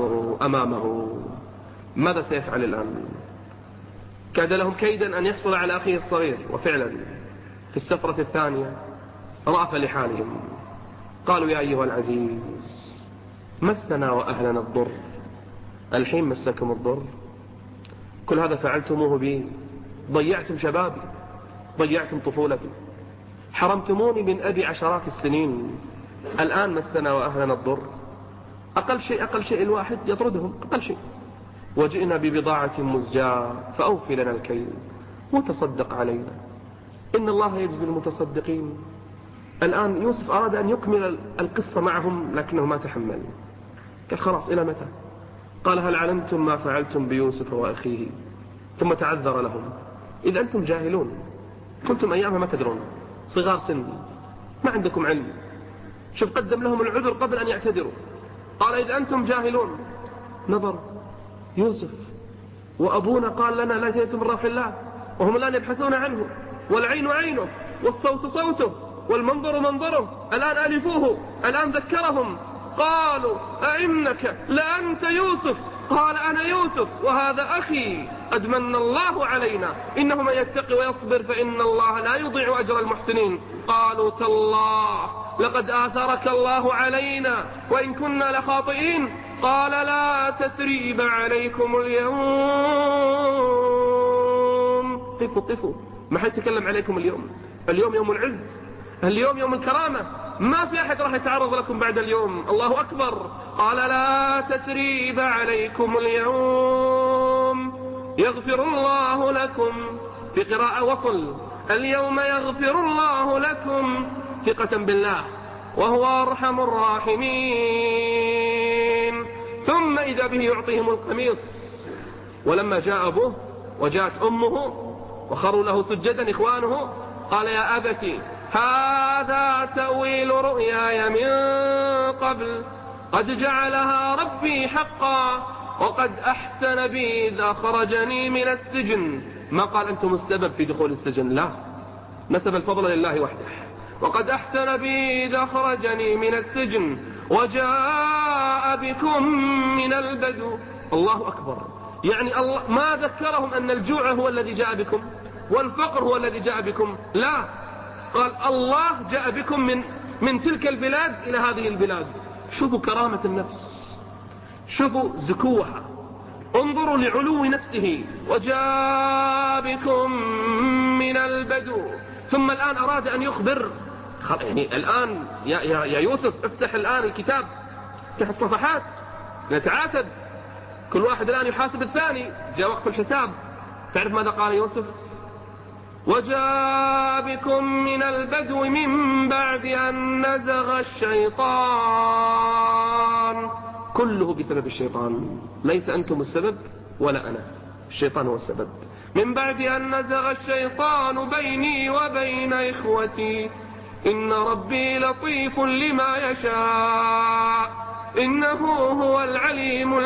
Speaker 2: أمامه. ماذا سيفعل الآن؟ كاد لهم كيدا أن يحصل على أخيه الصغير، وفعلا في السفرة الثانية رأف لحالهم، قالوا يا أيها العزيز مسنا وأهلنا الضر، الحين مسكم الضر، كل هذا فعلتموه بي، ضيعتم شبابي، ضيعتم طفولتي، حرمتموني من أبي عشرات السنين، الآن مسنا وأهلنا الضر. أقل شيء الواحد يطردهم، أقل شيء. وجئنا ببضاعة مزجاة فأوفي لنا الكيل وتصدق علينا إن الله يجزي المتصدقين. الآن يوسف أراد أن يكمل القصة معهم لكنه ما تحمل، قال خلاص إلى متى؟ قال هل علمتم ما فعلتم بيوسف وأخيه؟ ثم تعذر لهم. إذا أنتم جاهلون، كنتم أيامها ما تدرون، صغار سن، ما عندكم علم. شوف قدم لهم العذر قبل أن يعتذروا. قال إذا أنتم جاهلون. نظر يوسف وأبونا قال لنا لا تيأسوا من روح الله، وهم الآن يبحثون عنه، والعين عينه والصوت صوته والمنظر منظره، الآن ألفوه، الآن ذكرهم. قالوا أئنك لأنت يوسف؟ قال أنا يوسف وهذا أخي، قد من الله علينا، إنه من يتقي ويصبر فإن الله لا يضيع أجر المحسنين. قالوا تالله لقد آثرك الله علينا وإن كنا لخاطئين. قال لا تثريب عليكم اليوم. قفوا ما حد يتكلم عليكم اليوم. اليوم يوم العز، اليوم يوم الكرامة، ما في أحد راح يتعرض لكم بعد اليوم. الله أكبر. قال لا تثريب عليكم اليوم يغفر الله لكم، في قراءة وصل اليوم يغفر الله لكم، ثقة بالله وهو أرحم الراحمين. ثم إذا به يعطيهم القميص. ولما جاء أبوه وجاءت أمه وخروا له سجدا إخوانه، قال يا أبتي هذا تأويل رؤياي من قبل قد جعلها ربي حقا وقد أحسن بي إذ أخرجني من السجن. ما قال أنتم السبب في دخول السجن، لا، نسب الفضل لله وحده. وقد أحسن بي إذ أخرجني من السجن وجاء بكم من البدو. الله أكبر. يعني الله ما ذكرهم أن الجوع هو الذي جاء بكم والفقر هو الذي جاء بكم، لا، قال الله جاء بكم من تلك البلاد إلى هذه البلاد. شوفوا كرامة النفس، شوفوا زكوها، انظروا لعلو نفسه. وجاء بكم من البدو. ثم الآن أراد أن يخبر، يعني الآن يا يوسف افتح الآن الكتاب، افتح الصفحات، نتعاتب، كل واحد الآن يحاسب الثاني، جاء وقت الحساب. تعرف ماذا قال يوسف؟ وجاء بكم من البدو من بعد أن نزغ الشيطان. كله بسبب الشيطان، ليس أنتم السبب ولا أنا، الشيطان هو السبب. من بعد أن نزغ الشيطان بيني وبين إخوتي إن ربي لطيف لما يشاء إنه هو العليم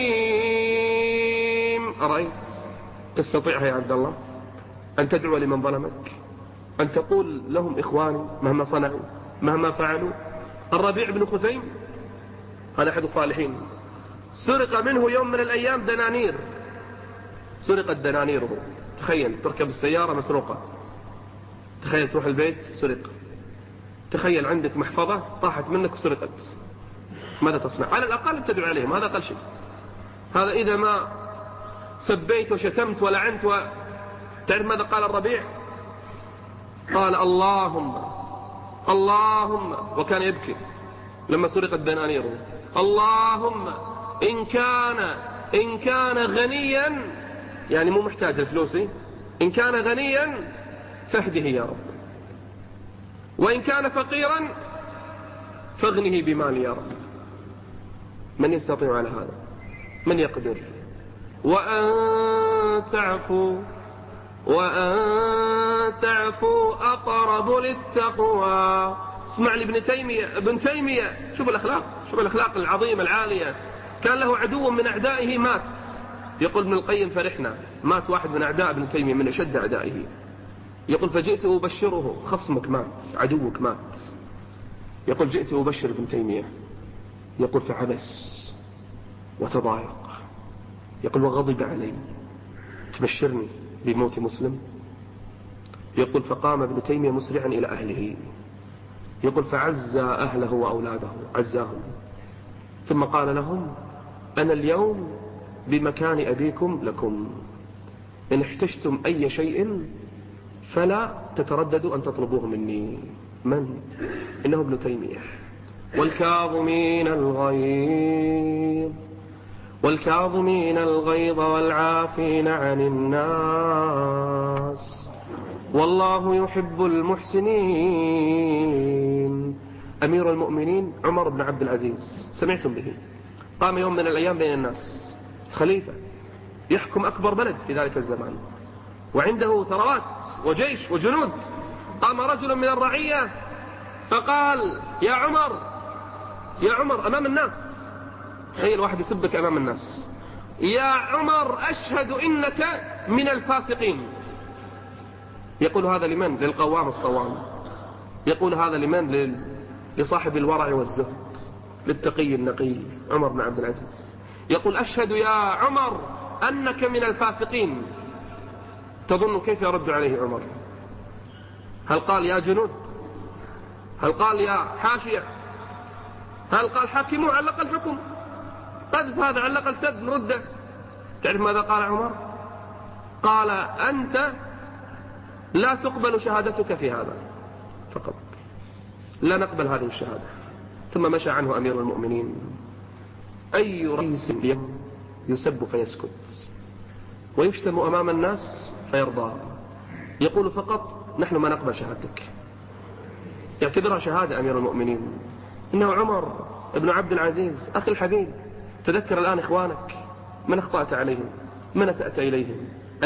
Speaker 2: الحكيم. أرأيت؟ تستطيعها يا عبد الله أن تدعو لمن ظلمك، أن تقول لهم إخواني مهما صنعوا مهما فعلوا. الربيع بن خثيم هذا أحد الصالحين، سرق منه يوم من الأيام دنانير، سرقت دنانيره. تخيل تركب السيارة مسروقة، تخيل تروح البيت سرق، تخيل عندك محفظة طاحت منك وسرقت، ماذا تصنع؟ على الأقل تدعو عليهم، هذا أقل شيء. هذا إذا ما سبيت وشتمت ولعنت تعرف ماذا قال الربيع؟ قال اللهم وكان يبكي لما سرقت دنانيره، اللهم إن كان غنيا، يعني مو محتاج الفلوس، إن كان غنيا فاهده يا رب، وإن كان فقيرا فاغنه بمالي يا رب. من يستطيع على هذا؟ من يقدر؟ وأن تعفوا أقرب للتقوى. اسمع لابن تيمية، ابن تيمية شوف الأخلاق العظيمة العالية. كان له عدو من أعدائه مات، يقول ابن القيم فرحنا، مات واحد من أعداء ابن تيمية من أشد أعدائه، يقول فجئت أبشره، خصمك مات، عدوك مات، يقول جئت أبشر ابن تيمية، يقول فعبس وتضايق، يقول وغضب علي، تبشرني بموت مسلم؟ يقول فقام ابن تيمية مسرعا إلى أهله، يقول فعزى أهله وأولاده، عزاهم، ثم قال لهم أنا اليوم بمكان أبيكم لكم، إن احتجتم أي شيء فلا تترددوا أن تطلبوه مني. من؟ إنه ابن تيمية. والكاظمين الغيظ والعافين عن الناس والله يحب المحسنين. أمير المؤمنين عمر بن عبد العزيز سمعتم به، قام يوم من الأيام بين الناس خليفة يحكم أكبر بلد في ذلك الزمان، وعنده ثروات وجيش وجنود. قام رجل من الرعية فقال: يا عمر، يا عمر، أمام الناس، تخيل واحد يسبك أمام الناس، يا عمر أشهد إنك من الفاسقين. يقول هذا لمن؟ للقوام الصوام. يقول هذا لمن؟ لصاحب الورع والزهد، للتقي النقي عمر بن عبد العزيز. يقول: أشهد يا عمر أنك من الفاسقين. تظن كيف يرد عليه عمر؟ هل قال يا جنود؟ هل قال يا حاشية؟ هل قال حاكموا علق الحكم؟ قذف هذا علق السد نرده. تعرف ماذا قال عمر؟ قال: أنت لا تقبل شهادتك في هذا فقط، لا نقبل هذه الشهادة. ثم مشى عنه أمير المؤمنين. أي رئيس اليوم يسب فيسكت ويشتم أمام الناس فيرضى، يقول فقط نحن ما نقبل شهادتك، يعتبرها شهادة أمير المؤمنين. إنه عمر بن عبد العزيز أخي الحبيب. تذكر الآن إخوانك، من أخطأت عليهم، من أسأت إليهم.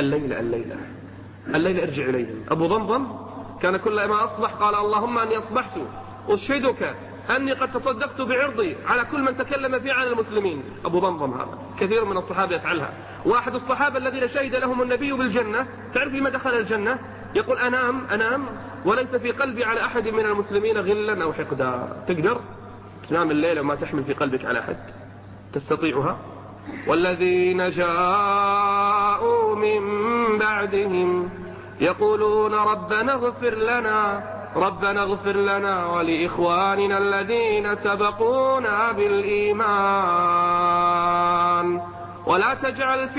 Speaker 2: الليلة ارجع إليهم. أبو ضمضم كان كل ما أصبح قال: اللهم أني أصبحت أشهدك أني قد تصدقت بعرضي على كل من تكلم فيه عن المسلمين. أبو ضمضم هذا كثير من الصحابة يفعلها. واحد الصحابة الذين شهد لهم النبي بالجنة، تعرف لما دخل الجنة؟ يقول: أنام وليس في قلبي على أحد من المسلمين غلا أو حقدا. تقدر تنام الليلة وما تحمل في قلبك على أحد؟ تستطيعها؟ والذين جاءوا من بعدهم يقولون ربنا اغفر لنا ولإخواننا الذين سبقونا بالإيمان ولا تجعل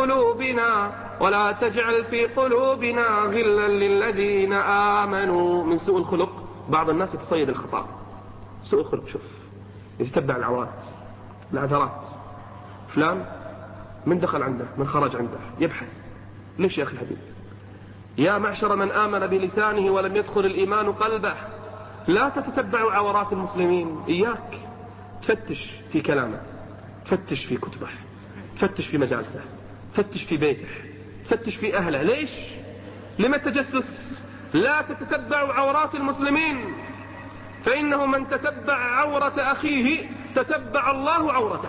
Speaker 2: في قلوبنا غلا للذين آمنوا. من سوء الخلق بعض الناس يتصيد الخطأ. سوء الخلق، شوف، يتتبع العورات، العثرات. فلان من دخل عنده، من خرج عنده، يبحث. ليش يا أخي الحبيب؟ يا معشر من آمن بلسانه ولم يدخل الإيمان قلبه، لا تتتبعوا عورات المسلمين. إياك تفتش في كلامه، تفتش في كتبه، تفتش في مجالسه، تفتش في بيته، تفتش في أهله. ليش؟ لما التجسس؟ لا تتتبعوا عورات المسلمين، فإنه من تتبع عورة أخيه تتبع الله عورته،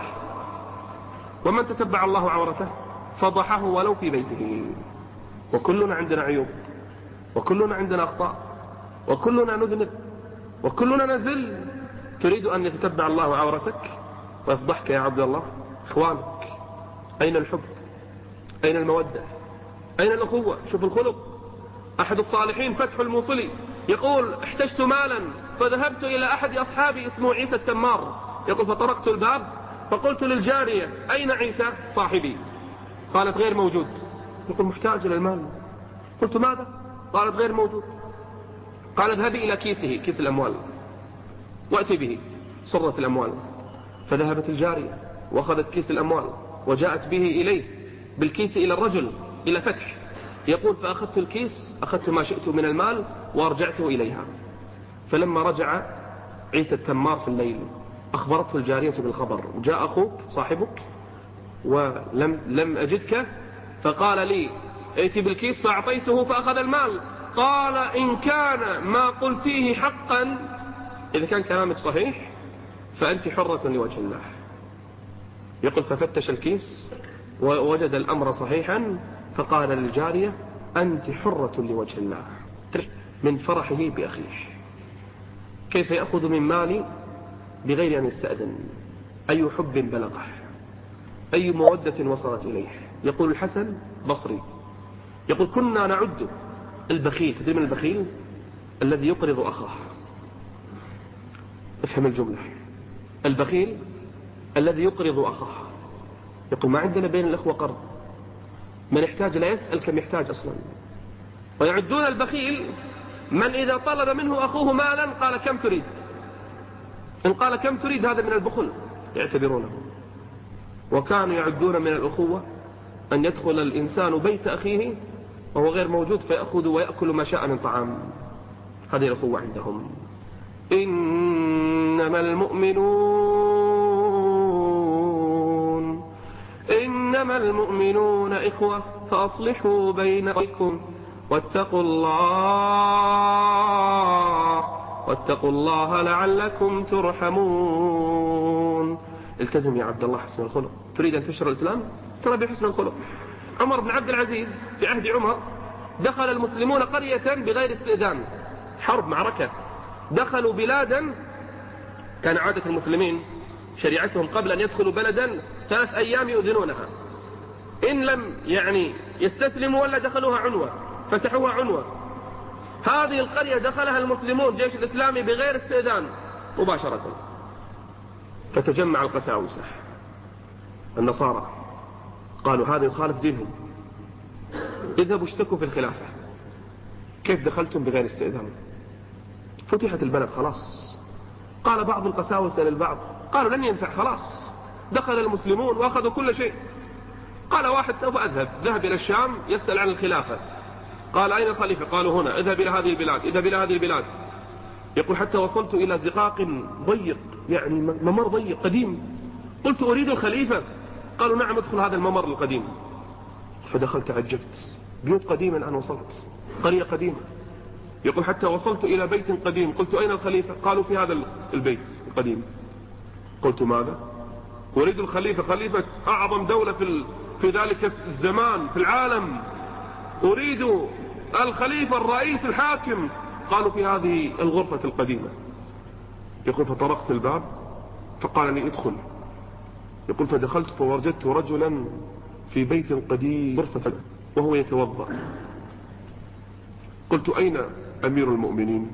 Speaker 2: ومن تتبع الله عورته فضحه ولو في بيته. وكلنا عندنا عيوب، وكلنا عندنا أخطاء، وكلنا نذنب، وكلنا نزل. تريد أن يتتبع الله عورتك ويفضحك يا عبد الله؟ إخوانك، أين الحب؟ أين المودة؟ أين الأخوة؟ شوف الخلق. أحد الصالحين فتح الموصلي يقول: احتجت مالا فذهبت إلى أحد أصحابي اسمه عيسى التمار. يقول: فطرقت الباب فقلت للجارية: أين عيسى صاحبي؟ قالت: غير موجود. يقول: محتاج إلى المال. قلت: ماذا؟ قالت: غير موجود. قال: اذهبي إلى كيسه، كيس الأموال، وأتي به صرة الأموال. فذهبت الجارية وأخذت كيس الأموال وجاءت به إليه، بالكيس إلى الرجل، إلى فتح. يقول: فأخذت الكيس، أخذت ما شئت من المال وارجعته إليها. فلما رجع عيسى التمار في الليل أخبرته الجارية بالخبر: جاء أخوك صاحبك ولم أجدك، فقال لي: ائتي بالكيس، فأعطيته فأخذ المال. قال: إن كان ما قلتيه حقا، إذا كان كلامك صحيح، فأنت حرة لوجه الله. يقول: ففتش الكيس ووجد الأمر صحيحا، فقال للجارية: أنت حرة لوجه الله. من فرحه بأخيه. كيف يأخذ من مالي بغير أن يستأذن؟ أي حب بلغه، أي مودة وصلت إليه. يقول الحسن بصري، يقول: كنا نعد البخيل. تدري من البخيل؟ الذي يقرض أخاه. افهم الجملة. البخيل الذي يقرض أخاه. يقول: ما عندنا بين الأخوة قرض، من يحتاج لا يسأل كم يحتاج أصلا. ويعدون البخيل من إذا طلب منه أخوه مالا قال: كم تريد؟ إن قال: كم تريد؟ هذا من البخل يعتبرونه. وكانوا يعدون من الأخوة أن يدخل الإنسان بيت أخيه وهو غير موجود فيأخذ ويأكل ما شاء من طعام. هذه الأخوة عندهم. إنما المؤمنون إنما المؤمنون إخوة فأصلحوا بين أخويكم واتقوا الله لعلكم ترحمون. التزم يا عبد الله حسن الخلق. تريد أن تشهر الإسلام؟ ترى بحسن الخلق. عمر بن عبد العزيز في عهد عمر دخل المسلمون قرية بغير استئذان، حرب معركة، دخلوا بلادا كان عادة المسلمين شريعتهم قبل أن يدخلوا بلدا 3 أيام يؤذنونها، إن لم يستسلموا ولا دخلوها عنوة، فتحوها عنوة. هذه القرية دخلها المسلمون جيش الإسلامي بغير استئذان مباشرة، فتجمع القساوسة النصارى قالوا هذا يخالف دينهم، اذهبوا اشتكوا في الخلافة، كيف دخلتم بغير استئذان؟ فتحت البلد خلاص. قال بعض القساوسة للبعض، قالوا لن ينفع خلاص، دخل المسلمون وأخذوا كل شيء. قال واحد سوف أذهب، ذهب إلى الشام يسأل عن الخلافة، قال أين الخليفة؟ قالوا هنا، اذهب إلى هذه البلاد، اذهب إلى هذه البلاد. يقول حتى وصلت إلى زقاق ضيق، ممر ضيق قديم، قلت أريد الخليفة، قالوا نعم ادخل هذا الممر القديم. فدخلت عجبت، بيوت قديمة الآن وصلت، قرية قديمة. يقول حتى وصلت إلى بيت قديم، قلت أين الخليفة؟ قالوا في هذا البيت القديم. قلت ماذا؟ أريد الخليفة، خليفة أعظم دولة في ذلك الزمان في العالم، أريد الخليفة الرئيس الحاكم. قالوا في هذه الغرفة القديمة. يقول فطرقت الباب فقال لي ادخل. يقول فدخلت فوجدت رجلا في بيت قديم غرفة وهو يتوضأ. قلت أين أمير المؤمنين؟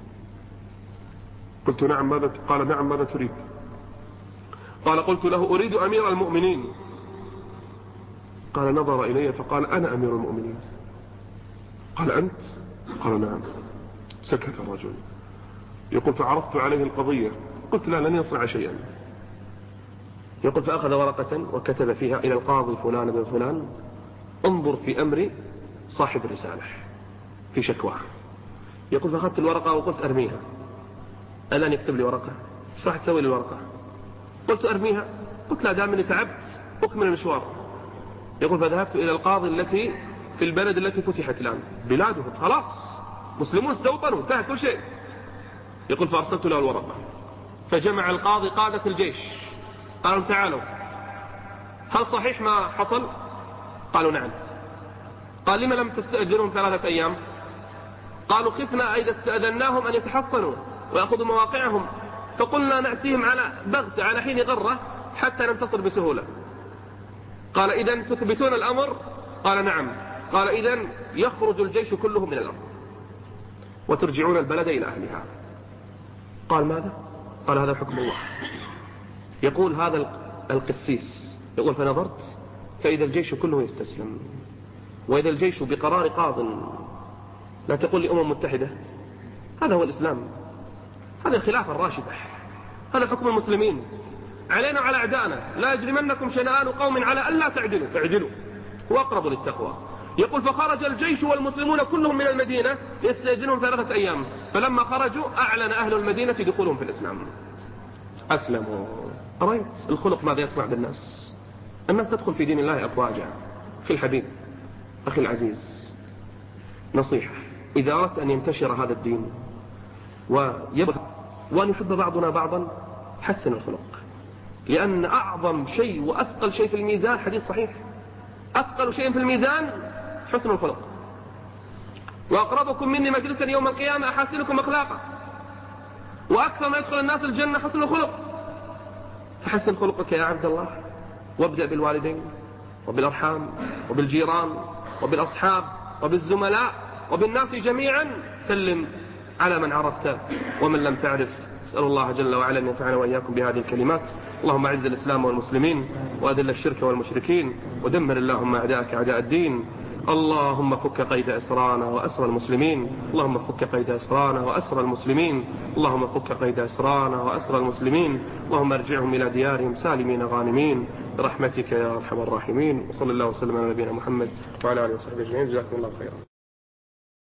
Speaker 2: قلت نعم، ماذا؟ قال نعم، ماذا تريد؟ قال قلت له أريد أمير المؤمنين. قال نظر إلي فقال أنا أمير المؤمنين. قال أنت؟ قال نعم. سكت الرجل. يقول فعرضت عليه القضية، قلت لا، لن يصنع شيئا. يقول فأخذ ورقة وكتب فيها إلى القاضي فلان بن فلان انظر في أمر صاحب الرسالة في شكواه. يقول فأخذت الورقة وقلت أرميها، الآن يكتب لي ورقة، ايش راح تسوي لي الورقة؟ قلت أرميها، قلت لا دامني تعبت أكمل المشوار. يقول فذهبت إلى القاضي التي في البلد التي فتحت الآن، بلادهم خلاص مسلمون استوطنوا انتهى كل شيء. يقول فأرسلت له الورقة، فجمع القاضي قادة الجيش، قالوا تعالوا هل صحيح ما حصل؟ قالوا نعم. قال لما لم تستأذنهم 3 أيام؟ قالوا خفنا إذا استأذناهم أن يتحصنوا ويأخذوا مواقعهم، فقلنا نأتيهم على بغت على حين غرة حتى ننتصر بسهولة. قال إذن تثبتون الأمر؟ قال نعم. قال إذن يخرج الجيش كله من الأرض وترجعون البلد إلى أهلها. قال ماذا؟ قال هذا حكم الله. يقول هذا القسيس يقول فنظرت فإذا الجيش كله يستسلم، وإذا الجيش بقرار قاض، لا تقول لي أمم متحدة، هذا هو الإسلام، هذا الخلافة الراشدة، هذا حكم المسلمين علينا وعلى أعدائنا. لا يجرمنكم شنآن قوم على ألا تعدلوا، اعدلوا هو أقرب للتقوى. يقول فخرج الجيش والمسلمون كلهم من المدينة يستأذنهم 3 أيام، فلما خرجوا أعلن أهل المدينة دخولهم في الإسلام، أسلموا. رأيت الخلق ماذا يصنع بالناس؟ الناس تدخل في دين الله أفواجا. في الحبيب أخي العزيز نصيحة، إذا أردت أن ينتشر هذا الدين ويبقى وأن يحب بعضنا بعضا حسن الخلق، لأن أعظم شيء وأثقل شيء في الميزان، حديث صحيح، أثقل شيء في الميزان حسن الخلق. وأقربكم مني مجلسا يوم القيامة أحاسنكم أخلاقا، وأكثر ما يدخل الناس الجنة حسن الخلق. فحسن خلقك يا عبد الله، وابدأ بالوالدين وبالأرحام وبالجيران وبالأصحاب وبالزملاء وبالناس جميعا. سلم على من عرفت ومن لم تعرف. أسأل الله جل وعلا أن ينفعنا وإياكم بهذه الكلمات. اللهم أعز الإسلام والمسلمين وأذل الشرك والمشركين ودمر اللهم أعداءك أعداء الدين. اللهم فك قيد أسرانا وأسر المسلمين، اللهم فك قيد أسرانا وأسر المسلمين، اللهم فك قيد أسرانا وأسر المسلمين، اللهم ارجعهم إلى ديارهم سالمين غانمين برحمتك يا أرحم الراحمين. وصلى الله وسلم على نبينا محمد وعلى آله وصحبه أجمعين. جزاكم الله خيرا.